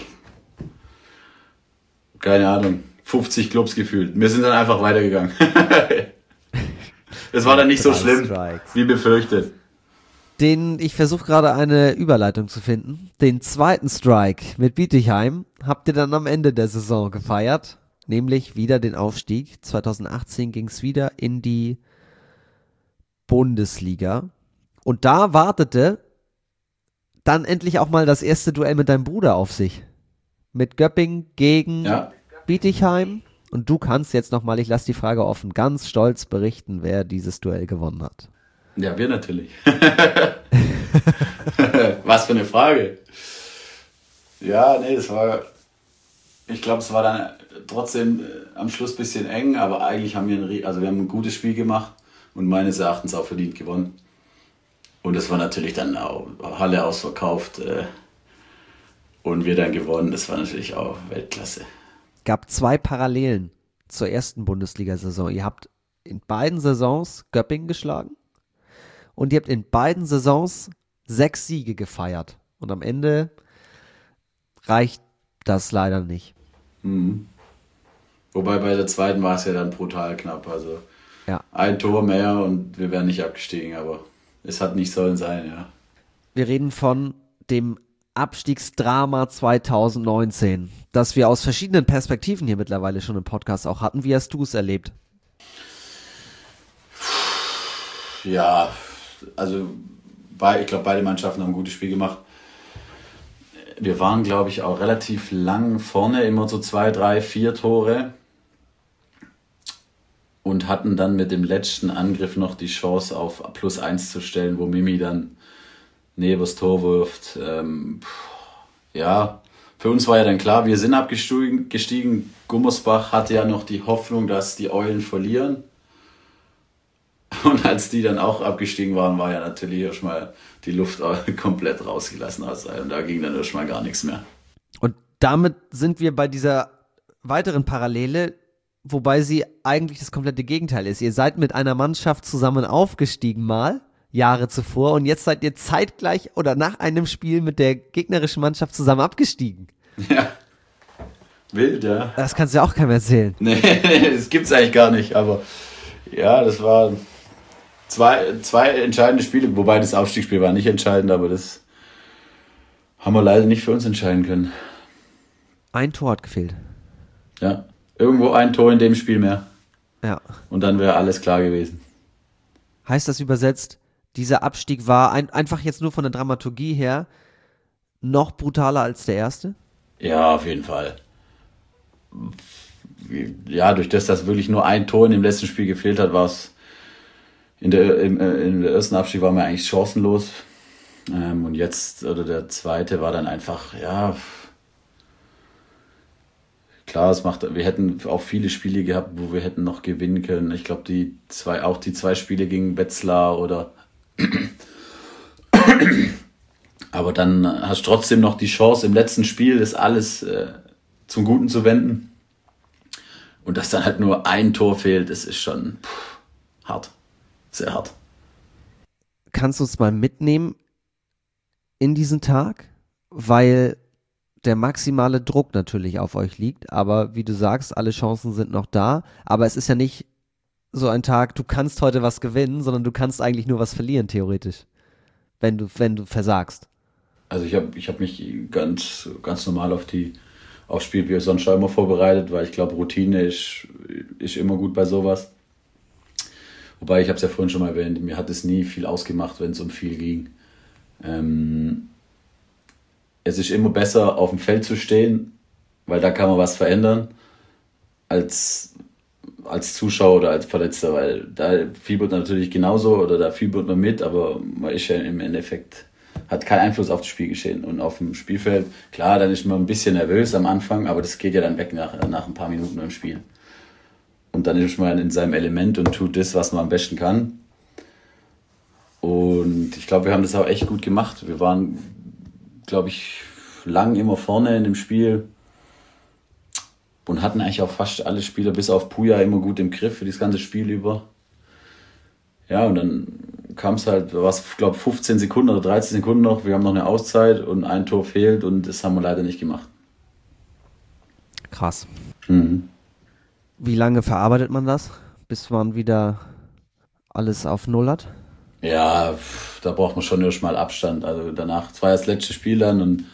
S2: keine Ahnung, 50 Clubs gefühlt. Wir sind dann einfach weitergegangen. Es war dann nicht so schlimm, wie befürchtet.
S1: Ich versuche gerade eine Überleitung zu finden. Den zweiten Strike mit Bietigheim habt ihr dann am Ende der Saison gefeiert. Nämlich wieder den Aufstieg. 2018 ging es wieder in die Bundesliga. Und da wartete dann endlich auch mal das erste Duell mit deinem Bruder auf sich. Mit Göpping gegen Bietigheim. Und du kannst jetzt nochmal, ich lasse die Frage offen, ganz stolz berichten, wer dieses Duell gewonnen hat.
S2: Ja, wir natürlich. Was für eine Frage. Ja, nee, ich glaube, es war dann trotzdem am Schluss ein bisschen eng, aber eigentlich haben wir haben ein gutes Spiel gemacht und meines Erachtens auch verdient gewonnen. Und es war natürlich dann auch Halle ausverkauft und wir dann gewonnen. Das war natürlich auch Weltklasse.
S1: Gab 2 Parallelen zur ersten Bundesliga-Saison. Ihr habt in beiden Saisons Göppingen geschlagen und ihr habt in beiden Saisons 6 Siege gefeiert. Und am Ende reicht das leider nicht.
S2: Mhm. Wobei bei der zweiten war es ja dann brutal knapp. Also
S1: ja.
S2: Ein Tor mehr und wir wären nicht abgestiegen, aber es hat nicht sollen sein, ja.
S1: Wir reden von dem Abstiegsdrama 2019, das wir aus verschiedenen Perspektiven hier mittlerweile schon im Podcast auch hatten. Wie hast du es erlebt?
S2: Ja, also ich glaube, beide Mannschaften haben ein gutes Spiel gemacht. Wir waren, glaube ich, auch relativ lang vorne, immer so 2, 3, 4 Tore. Und hatten dann mit dem letzten Angriff noch die Chance auf +1 zu stellen, wo Mimi dann neben das Tor wirft. Ja, für uns war ja dann klar, wir sind abgestiegen. Gummersbach hatte ja noch die Hoffnung, dass die Eulen verlieren. Und als die dann auch abgestiegen waren, war ja natürlich erstmal die Luft komplett rausgelassen. Und da ging dann erstmal gar nichts mehr.
S1: Und damit sind wir bei dieser weiteren Parallele, wobei sie eigentlich das komplette Gegenteil ist. Ihr seid mit einer Mannschaft zusammen aufgestiegen mal, Jahre zuvor, und jetzt seid ihr zeitgleich oder nach einem Spiel mit der gegnerischen Mannschaft zusammen abgestiegen.
S2: Ja, wild, ja.
S1: Das kannst du ja auch keinem erzählen.
S2: Nee, das gibt's eigentlich gar nicht, aber ja, das war zwei entscheidende Spiele, wobei das Aufstiegsspiel war nicht entscheidend, aber das haben wir leider nicht für uns entscheiden können.
S1: Ein Tor hat gefehlt.
S2: Ja, irgendwo ein Tor in dem Spiel mehr.
S1: Ja.
S2: Und dann wäre alles klar gewesen.
S1: Heißt das übersetzt, dieser Abstieg war einfach jetzt nur von der Dramaturgie her noch brutaler als der erste?
S2: Ja, auf jeden Fall. Ja, durch das, dass wirklich nur ein Tor in dem letzten Spiel gefehlt hat, war es in der ersten Abstieg waren wir eigentlich chancenlos. Und jetzt, oder der zweite war dann einfach, ja, klar, wir hätten auch viele Spiele gehabt, wo wir hätten noch gewinnen können. Ich glaube, die zwei Spiele gegen Wetzlar oder aber dann hast du trotzdem noch die Chance, im letzten Spiel das alles zum Guten zu wenden. Und dass dann halt nur ein Tor fehlt, das ist schon hart. Sehr hart.
S1: Kannst du uns mal mitnehmen in diesen Tag? Weil der maximale Druck natürlich auf euch liegt, aber wie du sagst, alle Chancen sind noch da, aber es ist ja nicht so ein Tag, du kannst heute was gewinnen, sondern du kannst eigentlich nur was verlieren, theoretisch, wenn du versagst.
S2: Also ich hab mich ganz normal aufs Spiel wie sonst immer vorbereitet, weil ich glaube, Routine ist immer gut bei sowas. Wobei, ich habe es ja vorhin schon mal erwähnt, mir hat es nie viel ausgemacht, wenn es um viel ging. Es ist immer besser, auf dem Feld zu stehen, weil da kann man was verändern, als Zuschauer oder als Verletzter, weil da fiebert man natürlich genauso oder da fiebert man mit, aber man ist ja im Endeffekt, hat keinen Einfluss auf das Spielgeschehen. Und auf dem Spielfeld, klar, dann ist man ein bisschen nervös am Anfang, aber das geht ja dann weg nach ein paar Minuten im Spiel. Und dann ist man in seinem Element und tut das, was man am besten kann. Und ich glaube, wir haben das auch echt gut gemacht. Wir waren, glaube ich, lang immer vorne in dem Spiel. und hatten eigentlich auch fast alle Spieler bis auf Puja immer gut im Griff für das ganze Spiel über. Ja, und dann kam es halt, war es, glaube 15 Sekunden oder 13 Sekunden noch, wir haben noch eine Auszeit und ein Tor fehlt und das haben wir leider nicht gemacht.
S1: Krass.
S2: Mhm.
S1: Wie lange verarbeitet man das, bis man wieder alles auf Null hat?
S2: Ja, da braucht man schon erstmal Abstand. Also danach, es war ja das letzte Spiel dann und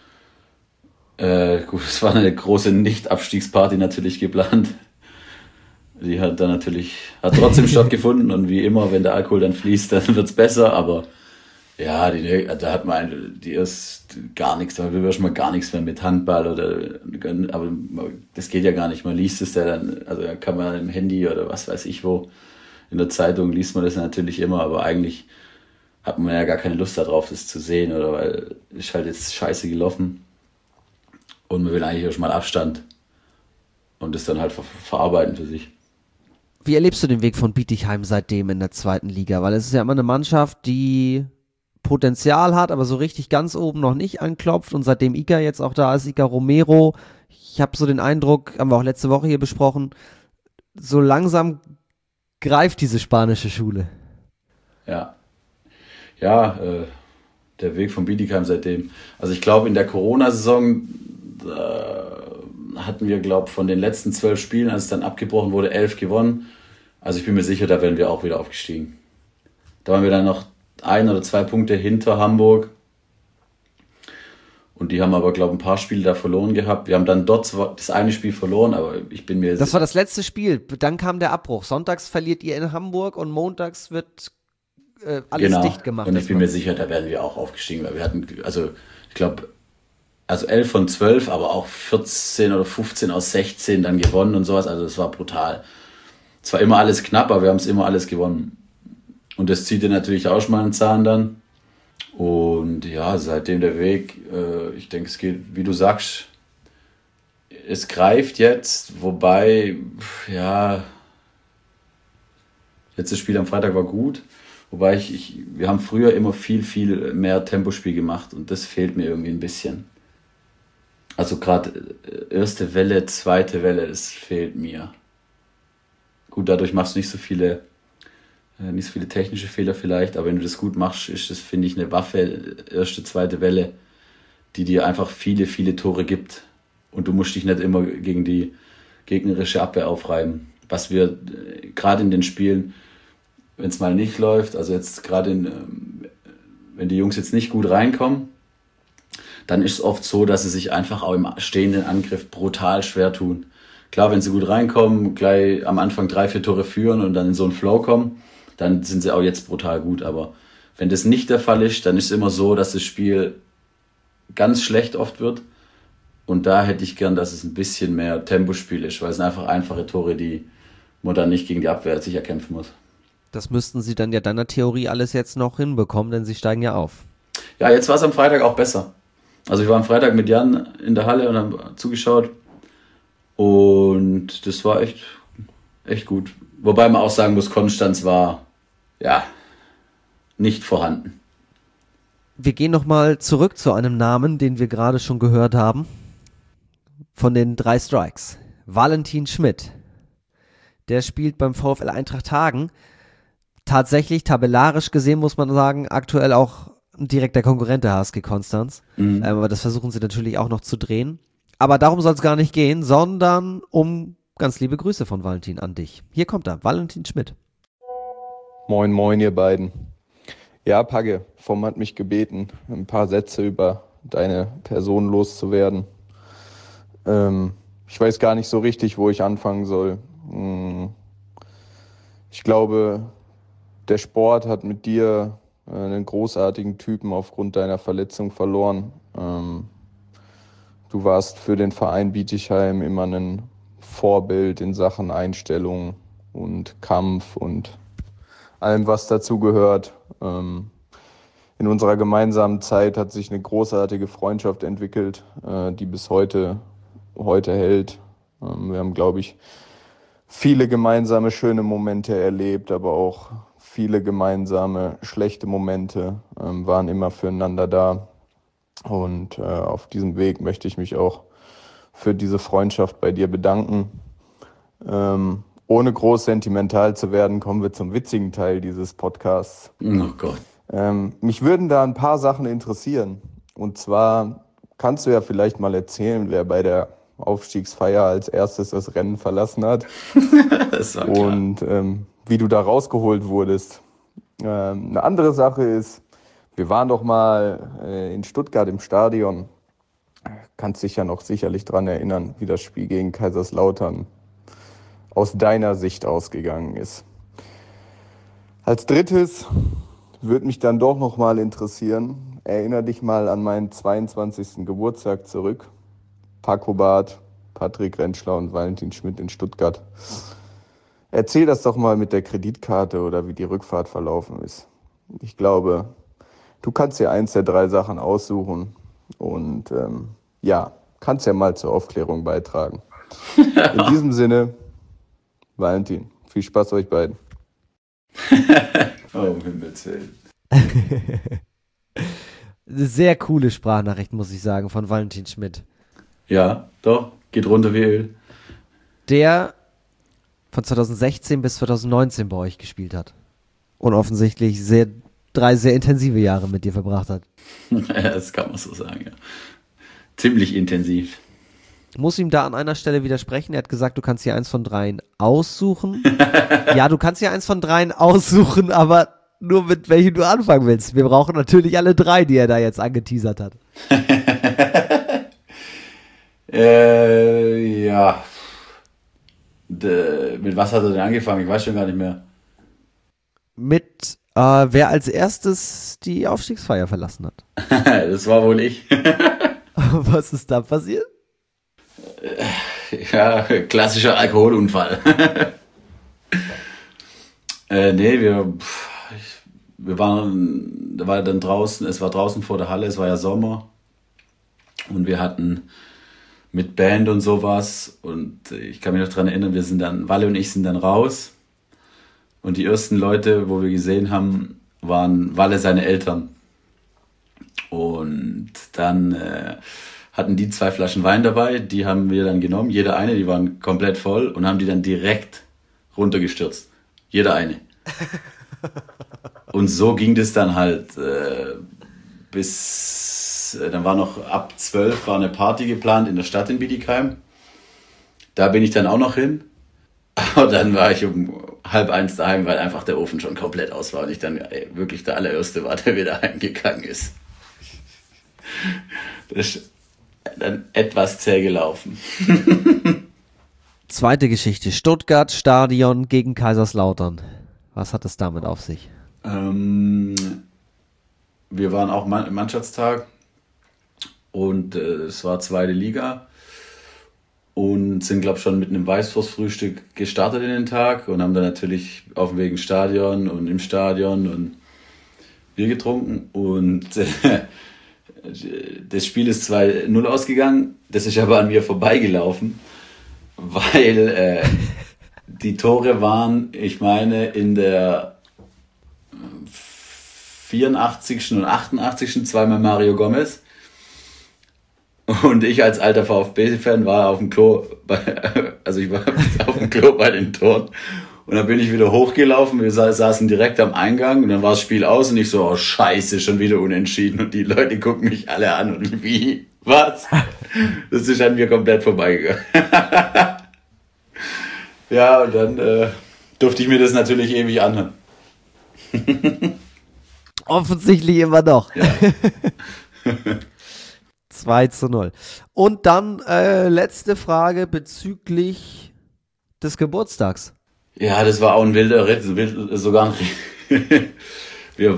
S2: gut, es war eine große Nicht-Abstiegsparty natürlich geplant. Die hat dann hat trotzdem stattgefunden und wie immer, wenn der Alkohol dann fließt, dann wird's besser, aber ja, da hat man die erst gar nichts, da will man gar nichts mehr mit Handball aber das geht ja gar nicht, man liest es ja dann, also da kann man im Handy oder was weiß ich wo, in der Zeitung liest man das natürlich immer, aber eigentlich hat man ja gar keine Lust darauf, das zu sehen, oder weil ist halt jetzt scheiße gelaufen und man will eigentlich erst mal Abstand und das dann halt verarbeiten für sich.
S1: Wie erlebst du den Weg von Bietigheim seitdem in der zweiten Liga? Weil es ist ja immer eine Mannschaft, die Potenzial hat, aber so richtig ganz oben noch nicht anklopft. Und seitdem Iker jetzt auch da ist, Iker Romero, ich habe so den Eindruck, haben wir auch letzte Woche hier besprochen, so langsam greift diese spanische Schule.
S2: Ja, der Weg von Bietigheim seitdem. Also ich glaube, in der Corona-Saison hatten wir, glaube von den letzten 12 Spielen, als es dann abgebrochen wurde, 11 gewonnen. Also ich bin mir sicher, da werden wir auch wieder aufgestiegen. Da waren wir dann noch 1 oder 2 Punkte hinter Hamburg. Und die haben aber, glaube ich, ein paar Spiele da verloren gehabt. Wir haben dann dort das eine Spiel verloren, aber ich bin mir...
S1: Das war das letzte Spiel, dann kam der Abbruch. Sonntags verliert ihr in Hamburg und montags wird alles dicht gemacht.
S2: Und ich bin mir sicher, da werden wir auch aufgestiegen, weil wir hatten, also ich glaube, 11 von 12, aber auch 14 oder 15 aus 16 dann gewonnen und sowas. Also das war brutal. Es war immer alles knapp, aber wir haben es immer alles gewonnen. Und das zieht dir natürlich auch schon mal einen Zahn dann. Und ja, seitdem der Weg, ich denke, es geht, wie du sagst, es greift jetzt, wobei, ja, letztes Spiel am Freitag war gut, wobei wir haben früher immer viel, viel mehr Tempospiel gemacht und das fehlt mir irgendwie ein bisschen. Also gerade erste Welle, zweite Welle, das fehlt mir. Gut, dadurch machst du nicht so viele technische Fehler vielleicht, aber wenn du das gut machst, ist das, finde ich, eine Waffe, erste, zweite Welle, die dir einfach viele, viele Tore gibt. Und du musst dich nicht immer gegen die gegnerische Abwehr aufreiben. Was wir gerade in den Spielen, wenn es mal nicht läuft, also jetzt gerade wenn die Jungs jetzt nicht gut reinkommen, dann ist es oft so, dass sie sich einfach auch im stehenden Angriff brutal schwer tun. Klar, wenn sie gut reinkommen, gleich am Anfang 3-4 Tore führen und dann in so einen Flow kommen, dann sind sie auch jetzt brutal gut. Aber wenn das nicht der Fall ist, dann ist es immer so, dass das Spiel ganz schlecht oft wird. Und da hätte ich gern, dass es ein bisschen mehr Tempospiel ist, weil es sind einfach einfache Tore, die man dann nicht gegen die Abwehr sicher kämpfen muss.
S1: Das müssten sie dann ja deiner Theorie alles jetzt noch hinbekommen, denn sie steigen ja auf.
S2: Ja, jetzt war es am Freitag auch besser. Also ich war am Freitag mit Jan in der Halle und habe zugeschaut. Und das war echt gut. Wobei man auch sagen muss, Konstanz war, ja, nicht vorhanden.
S1: Wir gehen nochmal zurück zu einem Namen, den wir gerade schon gehört haben. Von den 3 Strikes. Valentin Schmidt. Der spielt beim VfL Eintracht Hagen. Tatsächlich, tabellarisch gesehen, muss man sagen, aktuell auch ein direkter Konkurrent der HSG Konstanz. Aber das versuchen sie natürlich auch noch zu drehen. Aber darum soll es gar nicht gehen, sondern um ganz liebe Grüße von Valentin an dich. Hier kommt er, Valentin Schmidt.
S5: Moin, moin, ihr beiden. Ja, Pagge, Vom hat mich gebeten, ein paar Sätze über deine Person loszuwerden. Ich weiß gar nicht so richtig, wo ich anfangen soll. Ich glaube, der Sport hat mit dir einen großartigen Typen aufgrund deiner Verletzung verloren. Du warst für den Verein Bietigheim immer ein Vorbild in Sachen Einstellung und Kampf und allem, was dazu gehört. In unserer gemeinsamen Zeit hat sich eine großartige Freundschaft entwickelt, die bis heute hält. Wir haben, glaube ich, viele gemeinsame schöne Momente erlebt, aber auch viele gemeinsame schlechte Momente, waren immer füreinander da. Und auf diesem Weg möchte ich mich auch für diese Freundschaft bei dir bedanken. Ohne groß sentimental zu werden, kommen wir zum witzigen Teil dieses Podcasts.
S2: Oh Gott.
S5: Mich würden da ein paar Sachen interessieren. Und zwar kannst du ja vielleicht mal erzählen, wer bei der Aufstiegsfeier als erstes das Rennen verlassen hat.
S2: Das war klar.
S5: Und wie du da rausgeholt wurdest. Eine andere Sache ist, wir waren doch mal in Stuttgart im Stadion. Kannst dich ja noch sicherlich dran erinnern, wie das Spiel gegen Kaiserslautern aus deiner Sicht ausgegangen ist. Als drittes würde mich dann doch noch mal interessieren, erinnere dich mal an meinen 22. Geburtstag zurück. Paco Barth, Patrick Rentschler und Valentin Schmidt in Stuttgart. Erzähl das doch mal mit der Kreditkarte oder wie die Rückfahrt verlaufen ist. Ich glaube, du kannst dir eins der 3 Sachen aussuchen und kannst ja mal zur Aufklärung beitragen. In diesem Sinne, Valentin, viel Spaß euch beiden.
S2: Oh, um Himmels Willen.
S1: Eine sehr coole Sprachnachricht, muss ich sagen, von Valentin Schmidt.
S2: Ja, doch, geht runter wie Öl.
S1: Der von 2016 bis 2019 bei euch gespielt hat. Und offensichtlich 3 sehr intensive Jahre mit dir verbracht hat.
S2: Das kann man so sagen, ja. Ziemlich intensiv.
S1: Ich muss ihm da an einer Stelle widersprechen. Er hat gesagt, du kannst hier eins von 3 aussuchen. Ja, du kannst hier eins von 3 aussuchen, aber nur mit welchem du anfangen willst. Wir brauchen natürlich alle 3, die er da jetzt angeteasert hat.
S2: Ja. Mit was hat er denn angefangen? Ich weiß schon gar nicht mehr.
S1: Mit wer als erstes die Aufstiegsfeier verlassen hat.
S2: Das war wohl ich.
S1: Was ist da passiert?
S2: Ja, klassischer Alkoholunfall. Wir waren, da war dann draußen, es war draußen vor der Halle, es war ja Sommer und wir hatten mit Band und sowas und ich kann mich noch dran erinnern, Walle und ich sind dann raus und die ersten Leute, wo wir gesehen haben, waren Walle seine Eltern und dann hatten die 2 Flaschen Wein dabei, die haben wir dann genommen, jeder eine, die waren komplett voll und haben die dann direkt runtergestürzt. Jeder eine. Und so ging das dann halt dann war noch ab 12 war eine Party geplant in der Stadt in Bietigheim. Da bin ich dann auch noch hin. Aber dann war ich um 12:30 daheim, weil einfach der Ofen schon komplett aus war und ich dann wirklich der allererste war, der wieder heimgegangen ist. Das ist dann etwas zäh gelaufen.
S1: Zweite Geschichte. Stuttgart, Stadion gegen Kaiserslautern. Was hat es damit auf sich?
S2: Wir waren auch im Mannschaftstag und es war 2. Liga und sind, glaube ich, schon mit einem Weißwurstfrühstück gestartet in den Tag und haben dann natürlich auf dem Weg ins Stadion und im Stadion und Bier getrunken und das Spiel ist 2-0 ausgegangen, das ist aber an mir vorbeigelaufen, weil die Tore waren, ich meine, in der 84. und 88. zweimal Mario Gomez. Und ich als alter VfB-Fan war auf dem Klo, ich war auf dem Klo bei den Toren. Und dann bin ich wieder hochgelaufen, wir saßen direkt am Eingang und dann war das Spiel aus und ich so, oh scheiße, schon wieder unentschieden. Und die Leute gucken mich alle an und wie, was? Das ist an mir komplett vorbeigegangen. Ja, und dann durfte ich mir das natürlich ewig anhören.
S1: Offensichtlich immer noch.
S2: Ja.
S1: 2-0. Und dann letzte Frage bezüglich des Geburtstags.
S2: Ja, das war auch ein wilder Ritt, sogar wir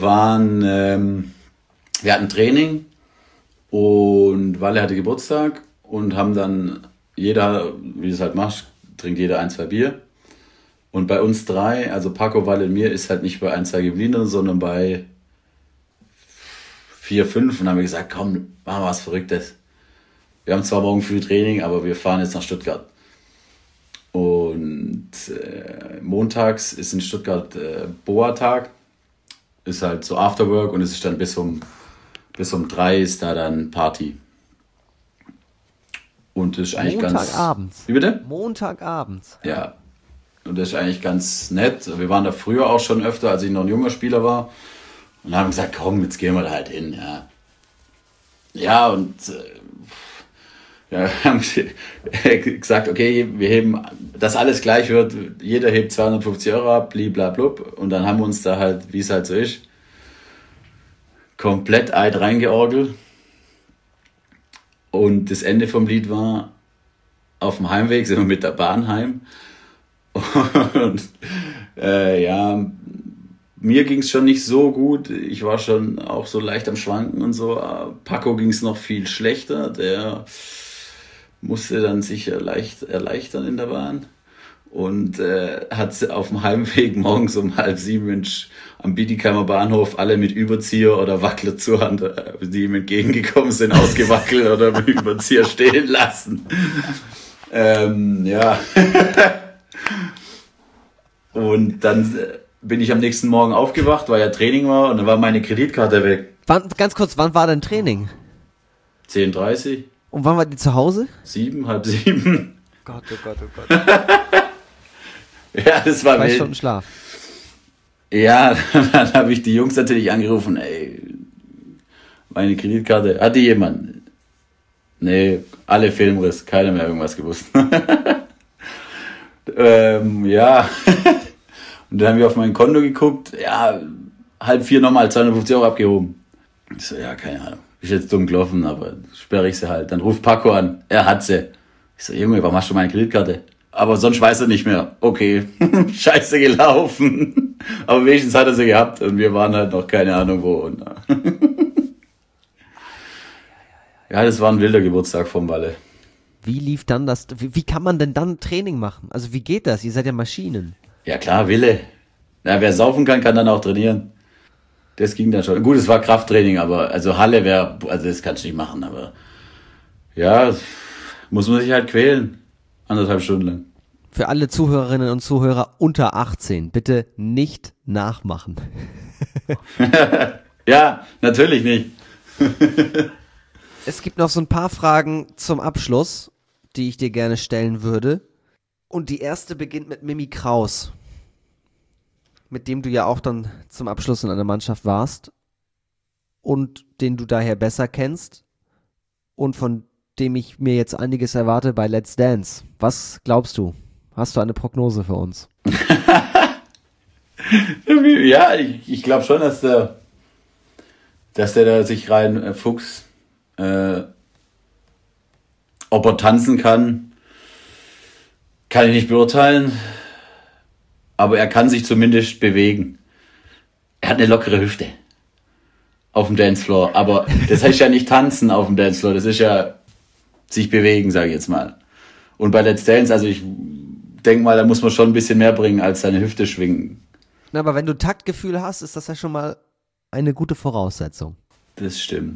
S2: hatten Training und Walle hatte Geburtstag und haben dann jeder, wie du es halt machst, trinkt jeder 1-2 Bier. Und bei uns 3, also Paco, Walle und mir, ist halt nicht bei 1-2 geblieben, sondern bei 4, 5. Und dann haben wir gesagt, komm, machen wir was Verrücktes. Wir haben zwar morgen früh Training, aber wir fahren jetzt nach Stuttgart. Und montags ist in Stuttgart Boa-Tag. Ist halt so Afterwork und es ist dann bis um 3 ist da dann Party. Und das ist eigentlich
S1: Montagabends.
S2: Wie bitte?
S1: Montagabends.
S2: Ja. Und das ist eigentlich ganz nett. Wir waren da früher auch schon öfter, als ich noch ein junger Spieler war. Und haben gesagt, komm, jetzt gehen wir da halt hin. Ja, und haben gesagt, okay, wir heben, dass alles gleich wird. Jeder hebt 250 Euro ab, bliblablub. Und dann haben wir uns da halt, wie es halt so ist, komplett Eid reingeorgelt. Und das Ende vom Lied war, auf dem Heimweg sind wir mit der Bahn heim. Und mir ging es schon nicht so gut. Ich war schon auch so leicht am Schwanken und so. Paco ging es noch viel schlechter. Der musste dann sich leicht erleichtern in der Bahn. Und hat auf dem Heimweg morgens um 6:30 am Bietigheimer Bahnhof alle mit Überzieher oder Wackler zur Hand, die ihm entgegengekommen sind, ausgewackelt oder mit Überzieher stehen lassen. Und dann bin ich am nächsten Morgen aufgewacht, weil ja Training war, und dann war meine Kreditkarte weg.
S1: Ganz kurz, wann war dein Training?
S2: 10:30.
S1: Und wann war die zu Hause?
S2: 7, halb 7.
S1: Gott, oh Gott, oh Gott.
S2: Ja, das war
S1: 2
S2: wild.
S1: Stunden Schlaf.
S2: Ja, dann habe ich die Jungs natürlich angerufen, ey, meine Kreditkarte, hat die jemand? Nee, alle Filmriss, keiner mehr irgendwas gewusst. Ja. Und dann haben wir auf mein Konto geguckt, ja, 3:30 nochmal 250 Euro abgehoben. Ich so, ja, keine Ahnung, ist jetzt dumm gelaufen, aber sperre ich sie halt. Dann ruft Paco an, er hat sie. Ich so, Junge, warum hast du meine Kreditkarte? Aber sonst weiß er nicht mehr. Okay, scheiße gelaufen. Aber wenigstens hat er sie gehabt und wir waren halt noch keine Ahnung wo. Und, ja, das war ein wilder Geburtstag vom Walle.
S1: Wie lief dann das, wie kann man denn dann Training machen? Also wie geht das? Ihr seid ja Maschinen.
S2: Ja klar, Wille. Na, wer saufen kann, kann dann auch trainieren. Das ging dann schon. Gut, es war Krafttraining, aber also Halle wäre, also das kannst du nicht machen, aber ja, muss man sich halt quälen. 1,5 Stunden lang.
S1: Für alle Zuhörerinnen und Zuhörer unter 18, bitte nicht nachmachen.
S2: Ja, natürlich nicht.
S1: Es gibt noch so ein paar Fragen zum Abschluss, die ich dir gerne stellen würde. Und die erste beginnt mit Mimi Kraus, mit dem du ja auch dann zum Abschluss in einer Mannschaft warst und den du daher besser kennst und von dem ich mir jetzt einiges erwarte bei Let's Dance. Was glaubst du? Hast du eine Prognose für uns?
S2: Ja, ich glaube schon, dass der da sich rein fuchst. Ob er tanzen kann ich nicht beurteilen. Aber er kann sich zumindest bewegen. Er hat eine lockere Hüfte auf dem Dancefloor. Aber das heißt ja nicht tanzen auf dem Dancefloor. Das ist ja sich bewegen, sage ich jetzt mal. Und bei Let's Dance, also ich denke mal, da muss man schon ein bisschen mehr bringen als seine Hüfte schwingen.
S1: Na, aber wenn du Taktgefühl hast, ist das ja schon mal eine gute Voraussetzung.
S2: Das stimmt.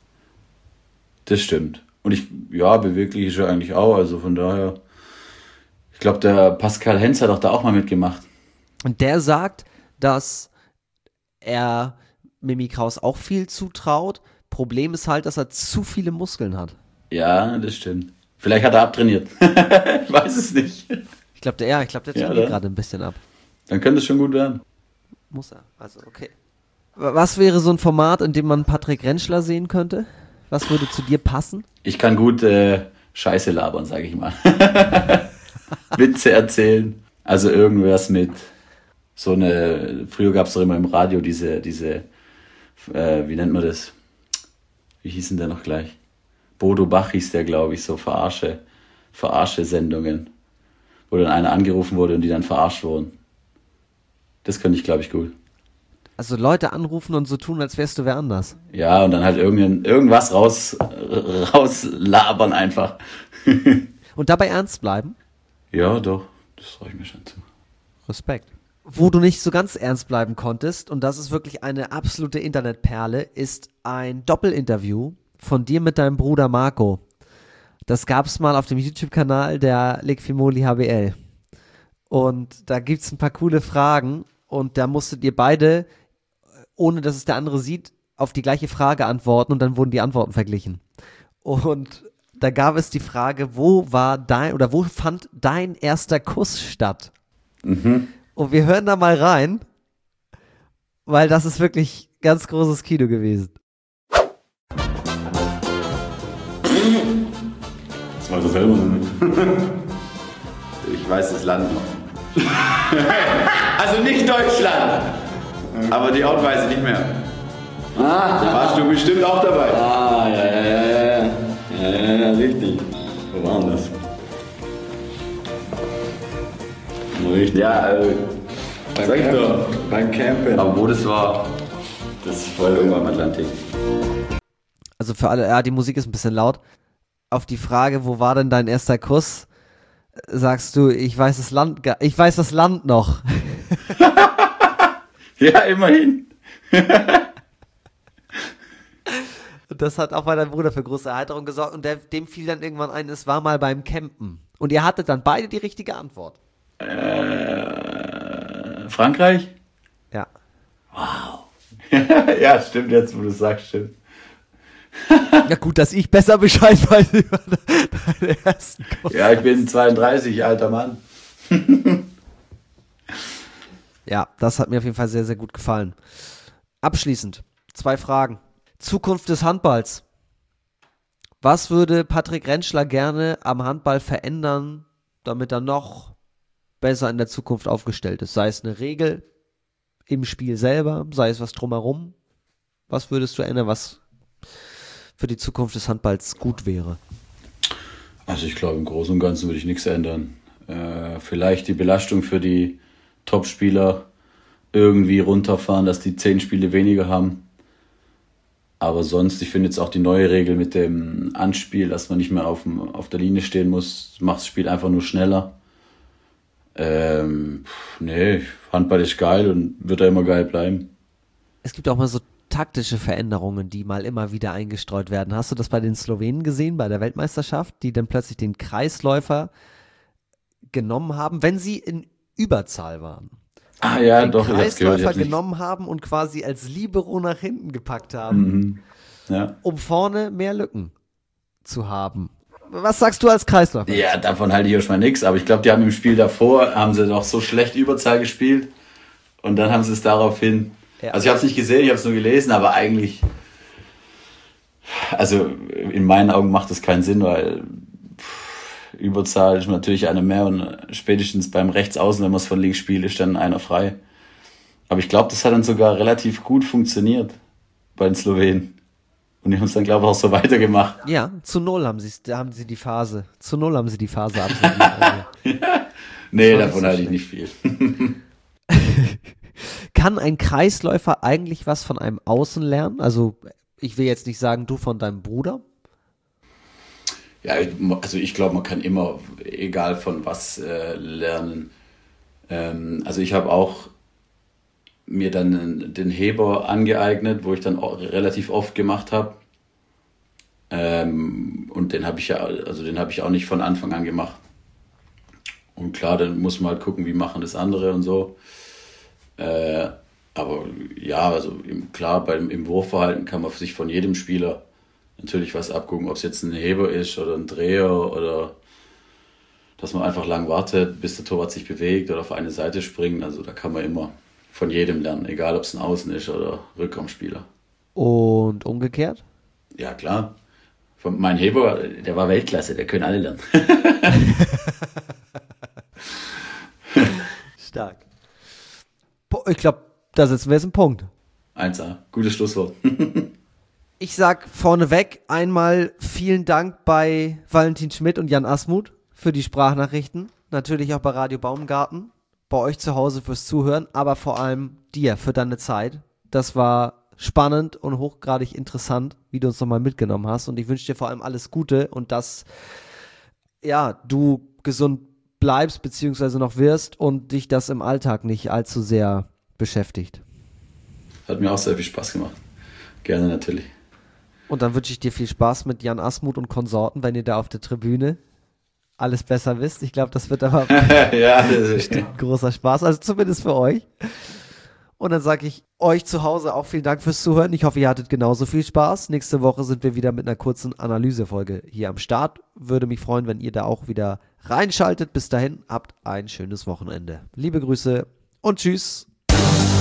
S2: Und beweglich ist er eigentlich auch, also von daher, ich glaube, der Pascal Hens hat doch da auch mal mitgemacht.
S1: Und der sagt, dass er Mimi Kraus auch viel zutraut. Problem ist halt, dass er zu viele Muskeln hat.
S2: Ja, das stimmt. Vielleicht hat er abtrainiert. Ich weiß es nicht.
S1: Ich glaube, der trainiert gerade ein bisschen ab.
S2: Dann könnte es schon gut werden.
S1: Muss er, also okay. Was wäre so ein Format, in dem man Patrick Rentschler sehen könnte? Was würde zu dir passen?
S2: Ich kann gut Scheiße labern, sage ich mal. Witze erzählen. Also irgendwas mit früher gab es doch immer im Radio diese wie nennt man das? Wie hieß denn der noch gleich? Bodo Bach hieß der, glaube ich, so Verarsche-Sendungen. Wo dann einer angerufen wurde und die dann verarscht wurden. Das könnte ich, glaube ich, gut.
S1: Also Leute anrufen und so tun, als wärst du wer anders.
S2: Ja, und dann halt irgendwas rauslabern einfach.
S1: Und dabei ernst bleiben?
S2: Ja, doch. Das traue ich mir schon zu.
S1: Respekt. Wo du nicht so ganz ernst bleiben konntest, und das ist wirklich eine absolute Internetperle, ist ein Doppelinterview von dir mit deinem Bruder Marco. Das gab es mal auf dem YouTube-Kanal der Liqfimoli HBL. Und da gibt es ein paar coole Fragen und da musstet ihr beide, ohne dass es der andere sieht, auf die gleiche Frage antworten und dann wurden die Antworten verglichen. Und Da gab es die Frage, wo fand dein erster Kuss statt? Und wir hören da mal rein, weil das ist wirklich ganz großes Kino gewesen.
S6: Das weiß er selber nicht.
S2: Ich weiß das Land noch. Also nicht Deutschland. Aber die Ort weiß ich nicht mehr. Da warst du bestimmt auch dabei.
S6: Ja, richtig. Wo war denn das? Richtig.
S2: Ja, also, sag ich doch.
S6: Beim Campen.
S2: Aber wo das war, das war irgendwann am Atlantik.
S1: Also für alle, ja, die Musik ist ein bisschen laut. Auf die Frage, wo war denn dein erster Kuss, sagst du, ich weiß das Land noch.
S2: Ja, immerhin.
S1: Und das hat auch bei deinem Bruder für große Erheiterung gesorgt und dem fiel dann irgendwann ein, es war mal beim Campen. Und ihr hattet dann beide die richtige Antwort.
S2: Frankreich?
S1: Ja.
S2: Wow. Ja, stimmt jetzt, wo du sagst, stimmt.
S1: Ja gut, dass ich besser Bescheid weiß über deine ersten Kuss.
S2: Ja, ich bin 32, alter Mann.
S1: Ja, das hat mir auf jeden Fall sehr, sehr gut gefallen. Abschließend, 2 Fragen. Zukunft des Handballs. Was würde Patrick Rentschler gerne am Handball verändern, damit er noch besser in der Zukunft aufgestellt ist? Sei es eine Regel im Spiel selber, sei es was drumherum. Was würdest du ändern, was für die Zukunft des Handballs gut wäre?
S2: Also ich glaube, im Großen und Ganzen würde ich nichts ändern. Vielleicht die Belastung für die Top-Spieler irgendwie runterfahren, dass die 10 Spiele weniger haben. Aber sonst, ich finde jetzt auch die neue Regel mit dem Anspiel, dass man nicht mehr auf der Linie stehen muss, macht das Spiel einfach nur schneller. Nee, Handball ist geil und wird da immer geil bleiben.
S1: Es gibt auch mal so taktische Veränderungen, die mal immer wieder eingestreut werden. Hast du das bei den Slowenen gesehen, bei der Weltmeisterschaft, die dann plötzlich den Kreisläufer genommen haben, wenn sie in Überzahl waren?
S2: Ah ja,
S1: Den
S2: doch, ich hab's gehört.
S1: Kreisläufer genommen haben und quasi als Libero nach hinten gepackt haben,
S2: Mhm. Ja.
S1: um vorne mehr Lücken zu haben. Was sagst du als Kreisläufer?
S2: Ja, davon halte ich auch schon mal nichts, aber ich glaube, die haben im Spiel davor, haben sie doch so schlecht Überzahl gespielt und dann haben sie es daraufhin,
S1: Ja.
S2: also ich habe es nicht gesehen, ich habe es nur gelesen, aber eigentlich, also in meinen Augen macht das keinen Sinn, weil Überzahl ist natürlich eine mehr und spätestens beim Rechtsaußen, wenn man es von links spielt, ist dann einer frei. Aber ich glaube, das hat dann sogar relativ gut funktioniert bei den Slowenen. Und die haben es dann, glaube ich, auch so weitergemacht.
S1: Ja, zu 0 haben sie die Phase. Zu 0 haben sie die Phase absolviert. Also.
S2: Nee,
S1: Das war
S2: davon
S1: nicht so
S2: halte ich nicht viel.
S1: Kann ein Kreisläufer eigentlich was von einem Außen lernen? Also ich will jetzt nicht sagen, du von deinem Bruder.
S2: Ja, also ich glaube, man kann immer, egal von was, lernen. Also ich habe auch mir dann den Heber angeeignet, wo ich dann auch relativ oft gemacht habe. Und den habe ich auch nicht von Anfang an gemacht. Und klar, dann muss man halt gucken, wie machen das andere und so. Aber ja, also klar, im Wurfverhalten kann man sich von jedem Spieler natürlich was abgucken, ob es jetzt ein Heber ist oder ein Dreher oder dass man einfach lang wartet, bis der Torwart sich bewegt oder auf eine Seite springt. Also da kann man immer von jedem lernen, egal ob es ein Außen ist oder Rückraumspieler.
S1: Und umgekehrt?
S2: Ja, klar. Mein Heber, der war Weltklasse, der können alle lernen.
S1: Stark. Ich glaube, da setzen wir jetzt einen Punkt.
S2: 1A, gutes Schlusswort.
S1: Ich sag vorneweg einmal vielen Dank bei Valentin Schmidt und Jan Asmuth für die Sprachnachrichten. Natürlich auch bei Radio Baumgarten, bei euch zu Hause fürs Zuhören, aber vor allem dir für deine Zeit. Das war spannend und hochgradig interessant, wie du uns nochmal mitgenommen hast. Und ich wünsche dir vor allem alles Gute und dass ja, du gesund bleibst beziehungsweise noch wirst und dich das im Alltag nicht allzu sehr beschäftigt.
S2: Hat mir auch sehr viel Spaß gemacht. Gerne natürlich.
S1: Und dann wünsche ich dir viel Spaß mit Jan Asmuth und Konsorten, wenn ihr da auf der Tribüne alles besser wisst. Ich glaube, das wird aber
S2: Ja, das ist
S1: bestimmt großer Spaß, also zumindest für euch. Und Und dann sage ich euch zu Hause auch vielen Dank fürs Zuhören. Ich hoffe, ihr hattet genauso viel Spaß. Nächste Woche sind wir wieder mit einer kurzen Analysefolge hier am Start. Würde mich freuen, wenn ihr da auch wieder reinschaltet. Bis dahin, habt ein schönes Wochenende. Liebe Grüße und tschüss.